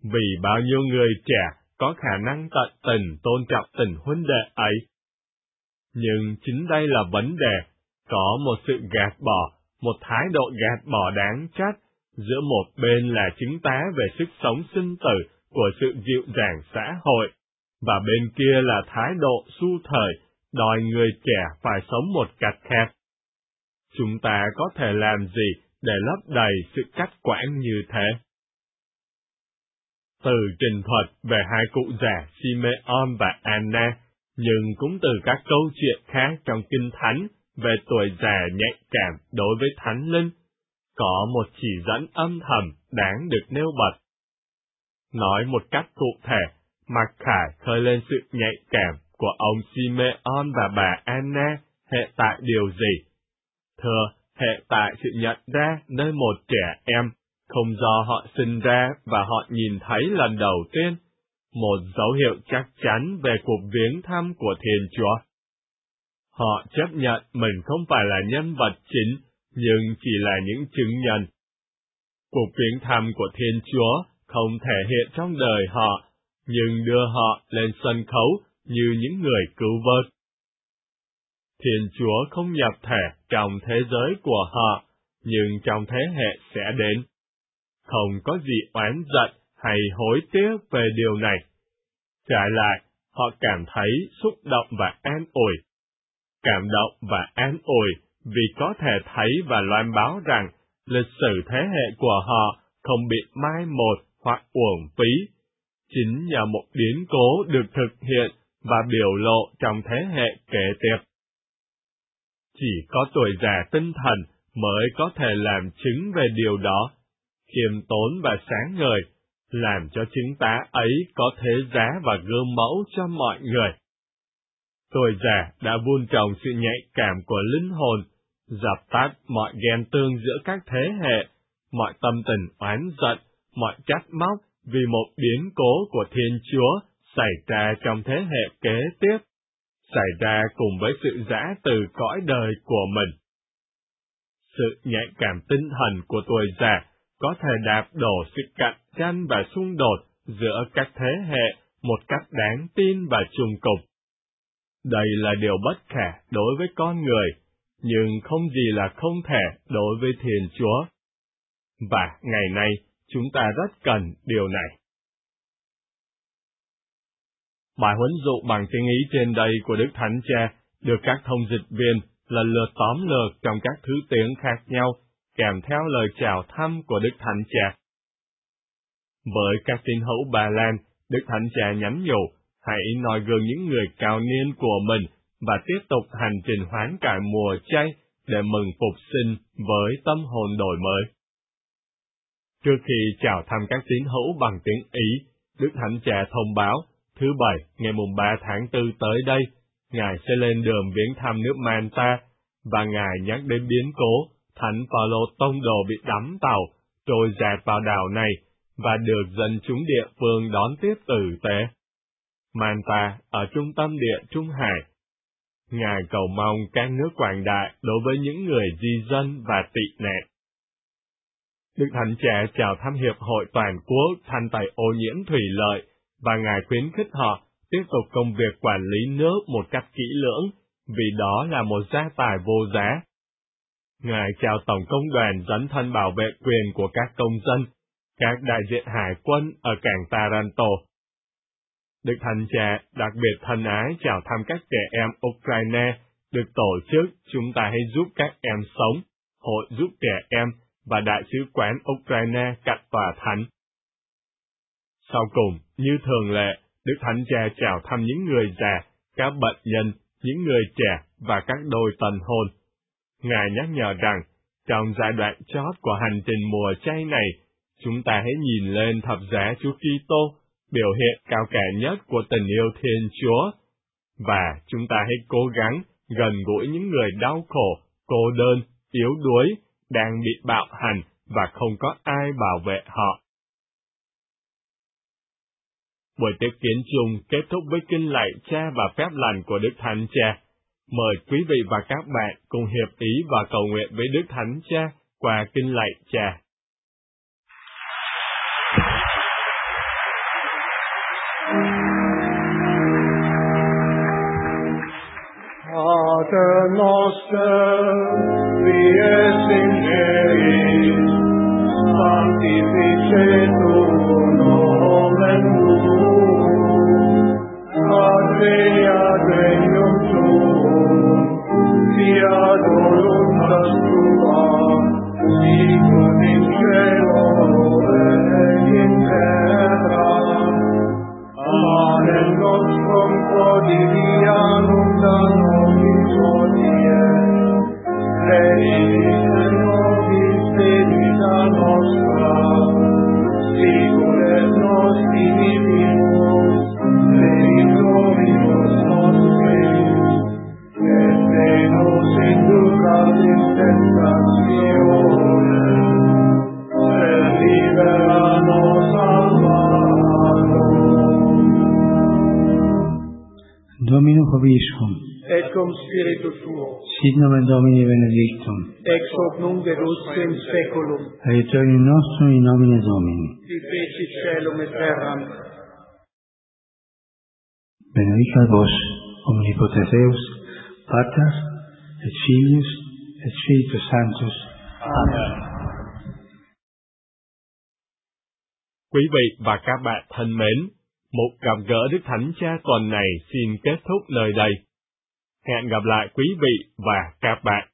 vì bao nhiêu người trẻ có khả năng tận tình tôn trọng tình huynh đệ ấy. Nhưng chính đây là vấn đề, có một sự gạt bỏ, một thái độ gạt bỏ đáng trách, giữa một bên là chứng tá về sức sống sinh tử của sự dịu dàng xã hội, và bên kia là thái độ xu thời, đòi người trẻ phải sống một cách khác. Chúng ta có thể làm gì để lấp đầy sự cắt quãng như thế? Từ trình thuật về hai cụ già Simeon và Anna, nhưng cũng từ các câu chuyện khác trong Kinh Thánh về tuổi già nhạy cảm đối với Thánh Linh, có một chỉ dẫn âm thầm đáng được nêu bật. Nói một cách cụ thể, mặc khải khơi lên sự nhạy cảm của ông Simeon và bà Anna hệ tại điều gì? Thưa, hệ tại sự nhận ra nơi một trẻ em, không do họ sinh ra và họ nhìn thấy lần đầu tiên, một dấu hiệu chắc chắn về cuộc viếng thăm của Thiên Chúa. Họ chấp nhận mình không phải là nhân vật chính, nhưng chỉ là những chứng nhân. Cuộc viếng thăm của Thiên Chúa không thể hiện trong đời họ, nhưng đưa họ lên sân khấu như những người cứu vớt. Thiên Chúa không nhập thể trong thế giới của họ, nhưng trong thế hệ sẽ đến. Không có gì oán giận hay hối tiếc về điều này. Trái lại, họ cảm thấy xúc động và an ủi. Cảm động và an ủi vì có thể thấy và loan báo rằng lịch sử thế hệ của họ không bị mai một hoặc uổng phí. Chính nhờ một biến cố được thực hiện và biểu lộ trong thế hệ kế tiếp. Chỉ có tuổi già tinh thần mới có thể làm chứng về điều đó, khiêm tốn và sáng ngời, làm cho chứng tá ấy có thế giá và gương mẫu cho mọi người. Tuổi già đã vun trồng sự nhạy cảm của linh hồn, dập tắt mọi ghen tương giữa các thế hệ, mọi tâm tình oán giận, mọi trách móc vì một biến cố của Thiên Chúa xảy ra trong thế hệ kế tiếp, xảy ra cùng với sự giã từ cõi đời của mình. Sự nhạy cảm tinh thần của tuổi già có thể đạp đổ sự cạnh tranh và xung đột giữa các thế hệ một cách đáng tin và trùng cục. Đây là điều bất khả đối với con người, nhưng không gì là không thể đối với Thiên Chúa. Và ngày nay, chúng ta rất cần điều này. Bài huấn dụ bằng tiếng Ý trên đây của Đức Thánh Cha được các thông dịch viên lần lượt tóm lược trong các thứ tiếng khác nhau, kèm theo lời chào thăm của Đức Thánh Cha. Với các tín hữu Ba Lan, Đức Thánh Cha nhắn nhủ, hãy noi gương những người cao niên của mình và tiếp tục hành trình hoán cải mùa chay để mừng phục sinh với tâm hồn đổi mới. Trước khi chào thăm các tín hữu bằng tiếng Ý, Đức Thánh Cha thông báo, thứ Bảy ngày mùng ba tháng tư tới đây, Ngài sẽ lên đường viếng thăm nước Manta, và Ngài nhắc đến biến cố Thánh Phaolô tông đồ bị đắm tàu, trôi dạt vào đảo này, và được dân chúng địa phương đón tiếp tử tế. Manta ở trung tâm địa Trung Hải. Ngài cầu mong các nước quảng đại đối với những người di dân và tị nạn. Đức Thánh Cha chào thăm Hiệp hội Toàn quốc thanh tẩy ô nhiễm thủy lợi, và Ngài khuyến khích họ tiếp tục công việc quản lý nước một cách kỹ lưỡng, vì đó là một gia tài vô giá. Ngài chào Tổng công đoàn dấn thân bảo vệ quyền của các công dân, các đại diện hải quân ở cảng Taranto. Đức Thánh Cha đặc biệt thân ái chào thăm các trẻ em Ukraine, được tổ chức Chúng ta hãy giúp các em sống, Hội giúp trẻ em và Đại sứ quán Ukraine cạnh tòa thánh. Sau cùng, như thường lệ, Đức Thánh Cha chào thăm những người già, các bệnh nhân, những người trẻ và các đôi tân hôn. Ngài nhắc nhở rằng, trong giai đoạn chót của hành trình mùa chay này, chúng ta hãy nhìn lên thập giá Chúa Kitô, biểu hiện cao cả nhất của tình yêu Thiên Chúa, và chúng ta hãy cố gắng gần gũi những người đau khổ, cô đơn, yếu đuối, đang bị bạo hành và không có ai bảo vệ họ. Buổi tiếp kiến chung kết thúc với kinh lạy Cha và phép lành của Đức Thánh Cha. Mời quý vị và các bạn cùng hiệp ý và cầu nguyện với Đức Thánh Cha qua kinh lạy Cha. Pater noster, qui es in celis, sanctificetur nomen tuum, adveniat regnum tuum, fiat voluntas tua, sicut in cielo et in terra. Panem nostrum quotidianum da nobis hodie, reddite nobis debita nostra, sicut et nos dimittibus debitoribus nostris, et ne nos inducas in tentationem, sed libera nos a malo. Domino Hoviscum, Et cum spiritu tuo, sit nomen Domini benedictum, ex hoc nunc et usque in saeculum, aiutorium nostrum in nomine Domini. qui feci caelum et terram. Benedicat vos, omnipotens Deus, Pater, et Filius, et Spiritus Sanctus. Amen. Quý vị và các bạn thân mến, một gặp gỡ Đức Thánh Cha tuần này xin kết thúc nơi đây. Hẹn gặp lại quý vị và các bạn.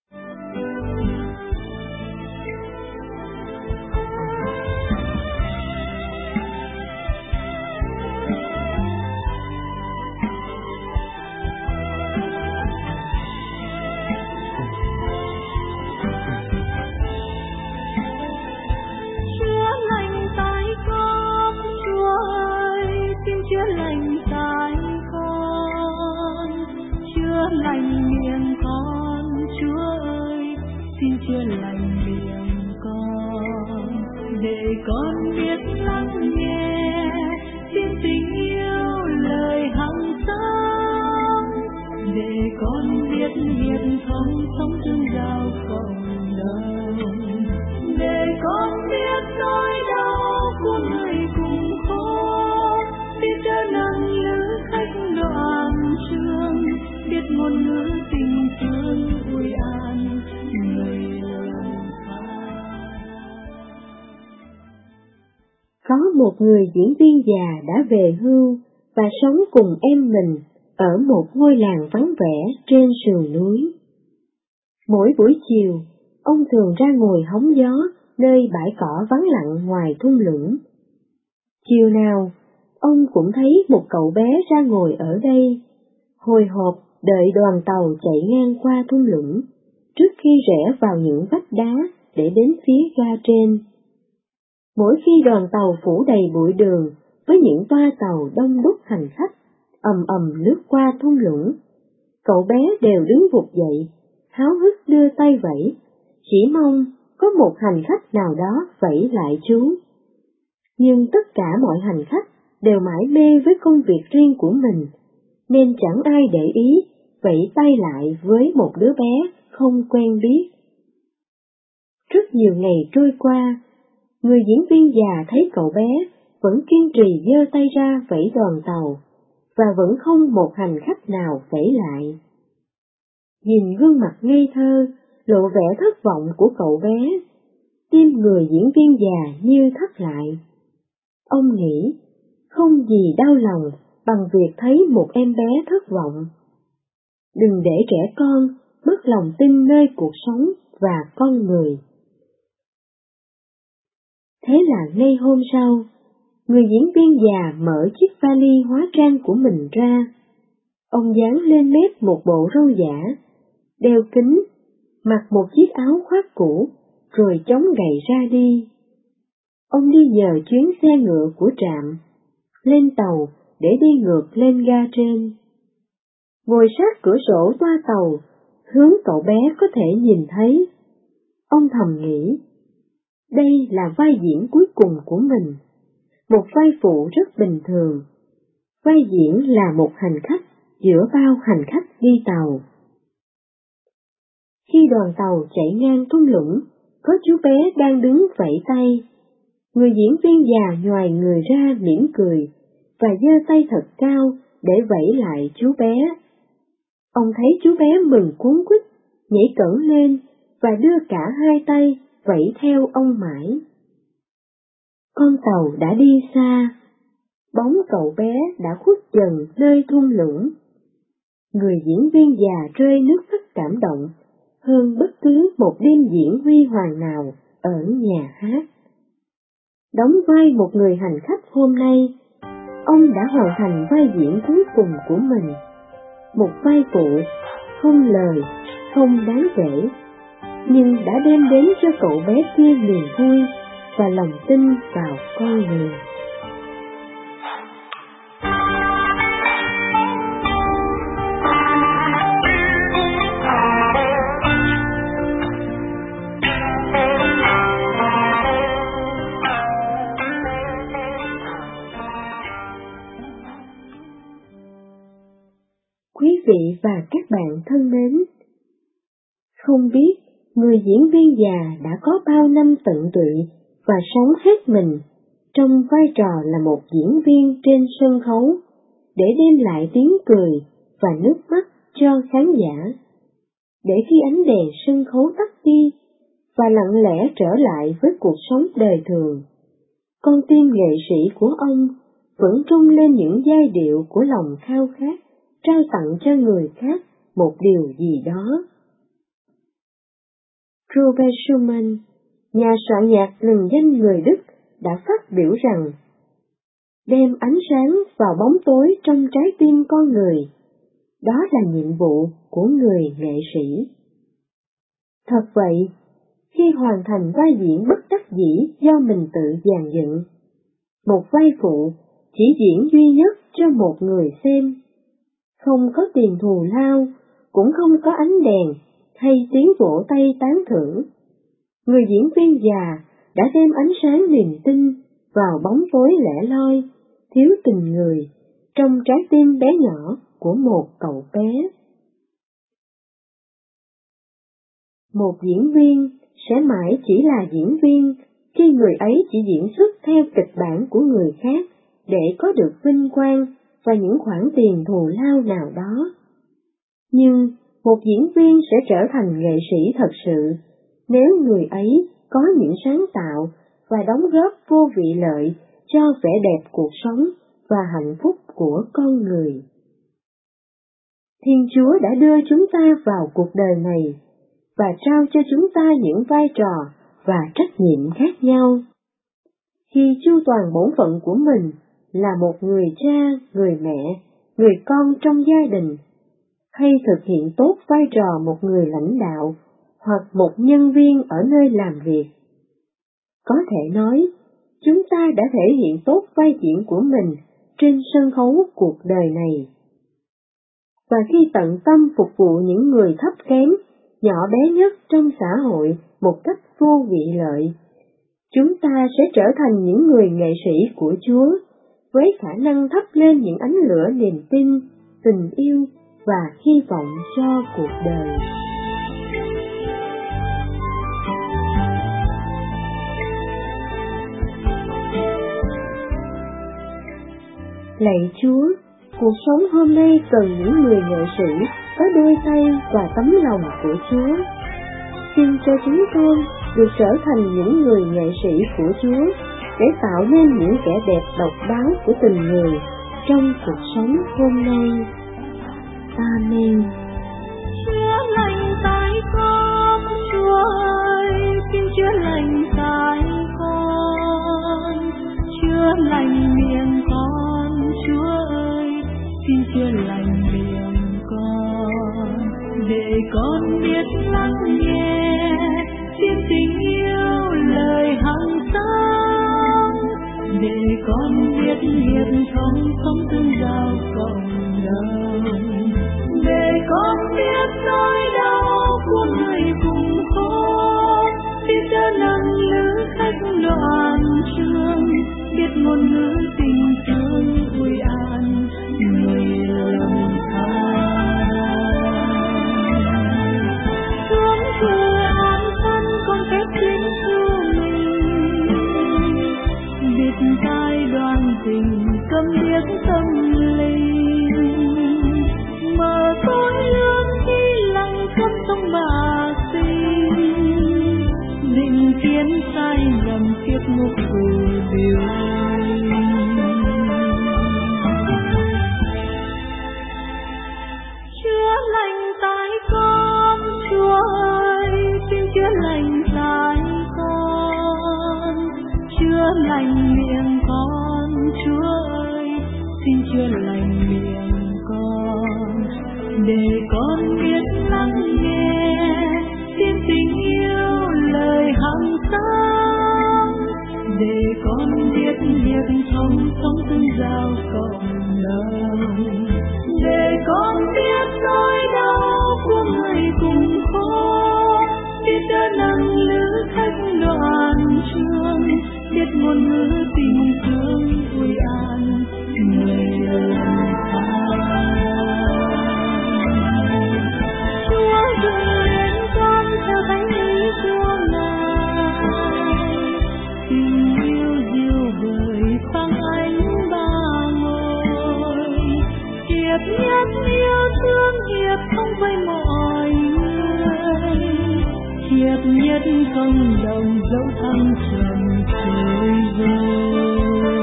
Chúa lành tai con, Chúa lành miệng con, Chúa ơi, xin Chúa lành miệng con, để con biết lắng nghe, xin tình yêu lời hằng sống, để con biết hiệp thông sống tương giao cộng đồng, để con biết nỗi đau của người cùng khổ. Biết trở nâng lữ khách đoạn trường, biết ngôn ngữ tình thương vui an người lòng tha. Có một người diễn viên già đã về hưu và sống cùng em mình ở một ngôi làng vắng vẻ trên sườn núi. Mỗi buổi chiều, ông thường ra ngồi hóng gió nơi bãi cỏ vắng lặng ngoài thung lũng. Chiều nào, ông cũng thấy một cậu bé ra ngồi ở đây, hồi hộp đợi đoàn tàu chạy ngang qua thung lũng, trước khi rẽ vào những vách đá để đến phía ga trên. Mỗi khi đoàn tàu phủ đầy bụi đường với những toa tàu đông đúc hành khách, ầm ầm lướt qua thung lũng, cậu bé đều đứng vụt dậy, háo hức đưa tay vẫy, chỉ mong có một hành khách nào đó vẫy lại chú. Nhưng tất cả mọi hành khách đều mải mê với công việc riêng của mình, nên chẳng ai để ý vẫy tay lại với một đứa bé không quen biết. Rất nhiều ngày trôi qua, người diễn viên già thấy cậu bé vẫn kiên trì giơ tay ra vẫy đoàn tàu, và vẫn không một hành khách nào vẫy lại. Nhìn gương mặt ngây thơ, lộ vẻ thất vọng của cậu bé, tim người diễn viên già như thắt lại. Ông nghĩ, không gì đau lòng bằng việc thấy một em bé thất vọng. Đừng để trẻ con mất lòng tin nơi cuộc sống và con người. Thế là ngay hôm sau, người diễn viên già mở chiếc vali hóa trang của mình ra. Ông dán lên mép một bộ râu giả, đeo kính, mặc một chiếc áo khoác cũ, rồi chống gậy ra đi. Ông đi nhờ chuyến xe ngựa của trạm, lên tàu để đi ngược lên ga trên. Ngồi sát cửa sổ toa tàu, hướng cậu bé có thể nhìn thấy. Ông thầm nghĩ, đây là vai diễn cuối cùng của mình, một vai phụ rất bình thường. Vai diễn là một hành khách giữa bao hành khách đi tàu. Khi đoàn tàu chạy ngang thung lũng, có chú bé đang đứng vẫy tay. Người diễn viên già nhoài người ra mỉm cười và giơ tay thật cao để vẫy lại chú bé. Ông thấy chú bé mừng cuống quýt, nhảy cẫng lên và đưa cả hai tay vẫy theo ông mãi. Con tàu đã đi xa, bóng cậu bé đã khuất dần nơi thung lũng. Người diễn viên già rơi nước mắt cảm động hơn bất cứ một đêm diễn huy hoàng nào ở nhà hát. Đóng vai một người hành khách hôm nay, ông đã hoàn thành vai diễn cuối cùng của mình, một vai phụ không lời, không đáng kể, nhưng đã đem đến cho cậu bé kia niềm vui và lòng tin vào con người. Quý vị và các bạn thân mến, không biết người diễn viên già đã có bao năm tận tụy và sống hết mình trong vai trò là một diễn viên trên sân khấu để đem lại tiếng cười và nước mắt cho khán giả, để khi ánh đèn sân khấu tắt đi và lặng lẽ trở lại với cuộc sống đời thường, con tim nghệ sĩ của ông vẫn rung lên những giai điệu của lòng khao khát trao tặng cho người khác một điều gì đó. Robert Schumann, nhà soạn nhạc lừng danh người Đức, đã phát biểu rằng, đem ánh sáng vào bóng tối trong trái tim con người, đó là nhiệm vụ của người nghệ sĩ. Thật vậy, khi hoàn thành vai diễn bất đắc dĩ do mình tự dàn dựng, một vai phụ chỉ diễn duy nhất cho một người xem, không có tiền thù lao, cũng không có ánh đèn hay tiếng vỗ tay tán thưởng, người diễn viên già đã đem ánh sáng niềm tin vào bóng tối lẻ loi, thiếu tình người, trong trái tim bé nhỏ của một cậu bé. Một diễn viên sẽ mãi chỉ là diễn viên khi người ấy chỉ diễn xuất theo kịch bản của người khác để có được vinh quang và những khoản tiền thù lao nào đó. Nhưng một diễn viên sẽ trở thành nghệ sĩ thật sự nếu người ấy có những sáng tạo và đóng góp vô vị lợi cho vẻ đẹp cuộc sống và hạnh phúc của con người. Thiên Chúa đã đưa chúng ta vào cuộc đời này và trao cho chúng ta những vai trò và trách nhiệm khác nhau. Khi chu toàn bổn phận của mình là một người cha, người mẹ, người con trong gia đình, hay thực hiện tốt vai trò một người lãnh đạo hoặc một nhân viên ở nơi làm việc, có thể nói, chúng ta đã thể hiện tốt vai diễn của mình trên sân khấu cuộc đời này. Và khi tận tâm phục vụ những người thấp kém, nhỏ bé nhất trong xã hội một cách vô vị lợi, chúng ta sẽ trở thành những người nghệ sĩ của Chúa, với khả năng thắp lên những ánh lửa niềm tin, tình yêu và hy vọng cho cuộc đời. Lạy Chúa, cuộc sống hôm nay cần những người nghệ sĩ có đôi tay và tấm lòng của Chúa. Xin cho chúng con được trở thành những người nghệ sĩ của Chúa để tạo nên những vẻ đẹp độc đáo của tình người trong cuộc sống hôm nay. Amen. Chúa lành tại con, Chúa ơi, xin Chúa lành tại con, Chúa lành miệng con, Chúa ơi, xin Chúa lành miệng con, để con biết lắng nghe, xin tình yêu lời hằng sáng, để con biết hiệp thông không tương giao cộng đồng, để con biết nỗi đau của người cùng khổ, xin cho nâng lữ khách đoàn trường, biết ngôn ngữ tình thương vui an người lầm than. Xuống cửa an thân con phép chính chúa mình, biết tai đoàn tình câm điếc tâm linh, mở tôi tiết mục phù điệu. Chúa lành tại con, Chúa ơi, xin Chúa lành tại con. Chúa lành miệng con, Chúa ơi, xin Chúa lành miệng con. Để con biết lắng nghe, xin tình yêu lời hằng sáng. Để con biết hiệp thông sống tương giao cộng đồng. Để con biết nỗi đau của người cùng khó, biết đỡ nâng lữ khách đoàn trường, biết ngôn ngữ tình thương vui an người lần Chúa dựng lên con theo thánh ý của Ngài, tình yêu diệu vời phang ánh ba ngôi. Hiệp nhất yêu thương, hiệp không với mọi người, hiệp nhất cộng đồng dẫu thăng trần trời vơi.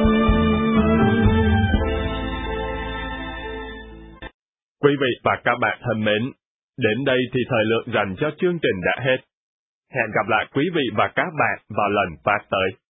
Quý vị và các bạn thân mến, đến đây thì thời lượng dành cho chương trình đã hết. Hẹn gặp lại quý vị và các bạn vào lần phát tới.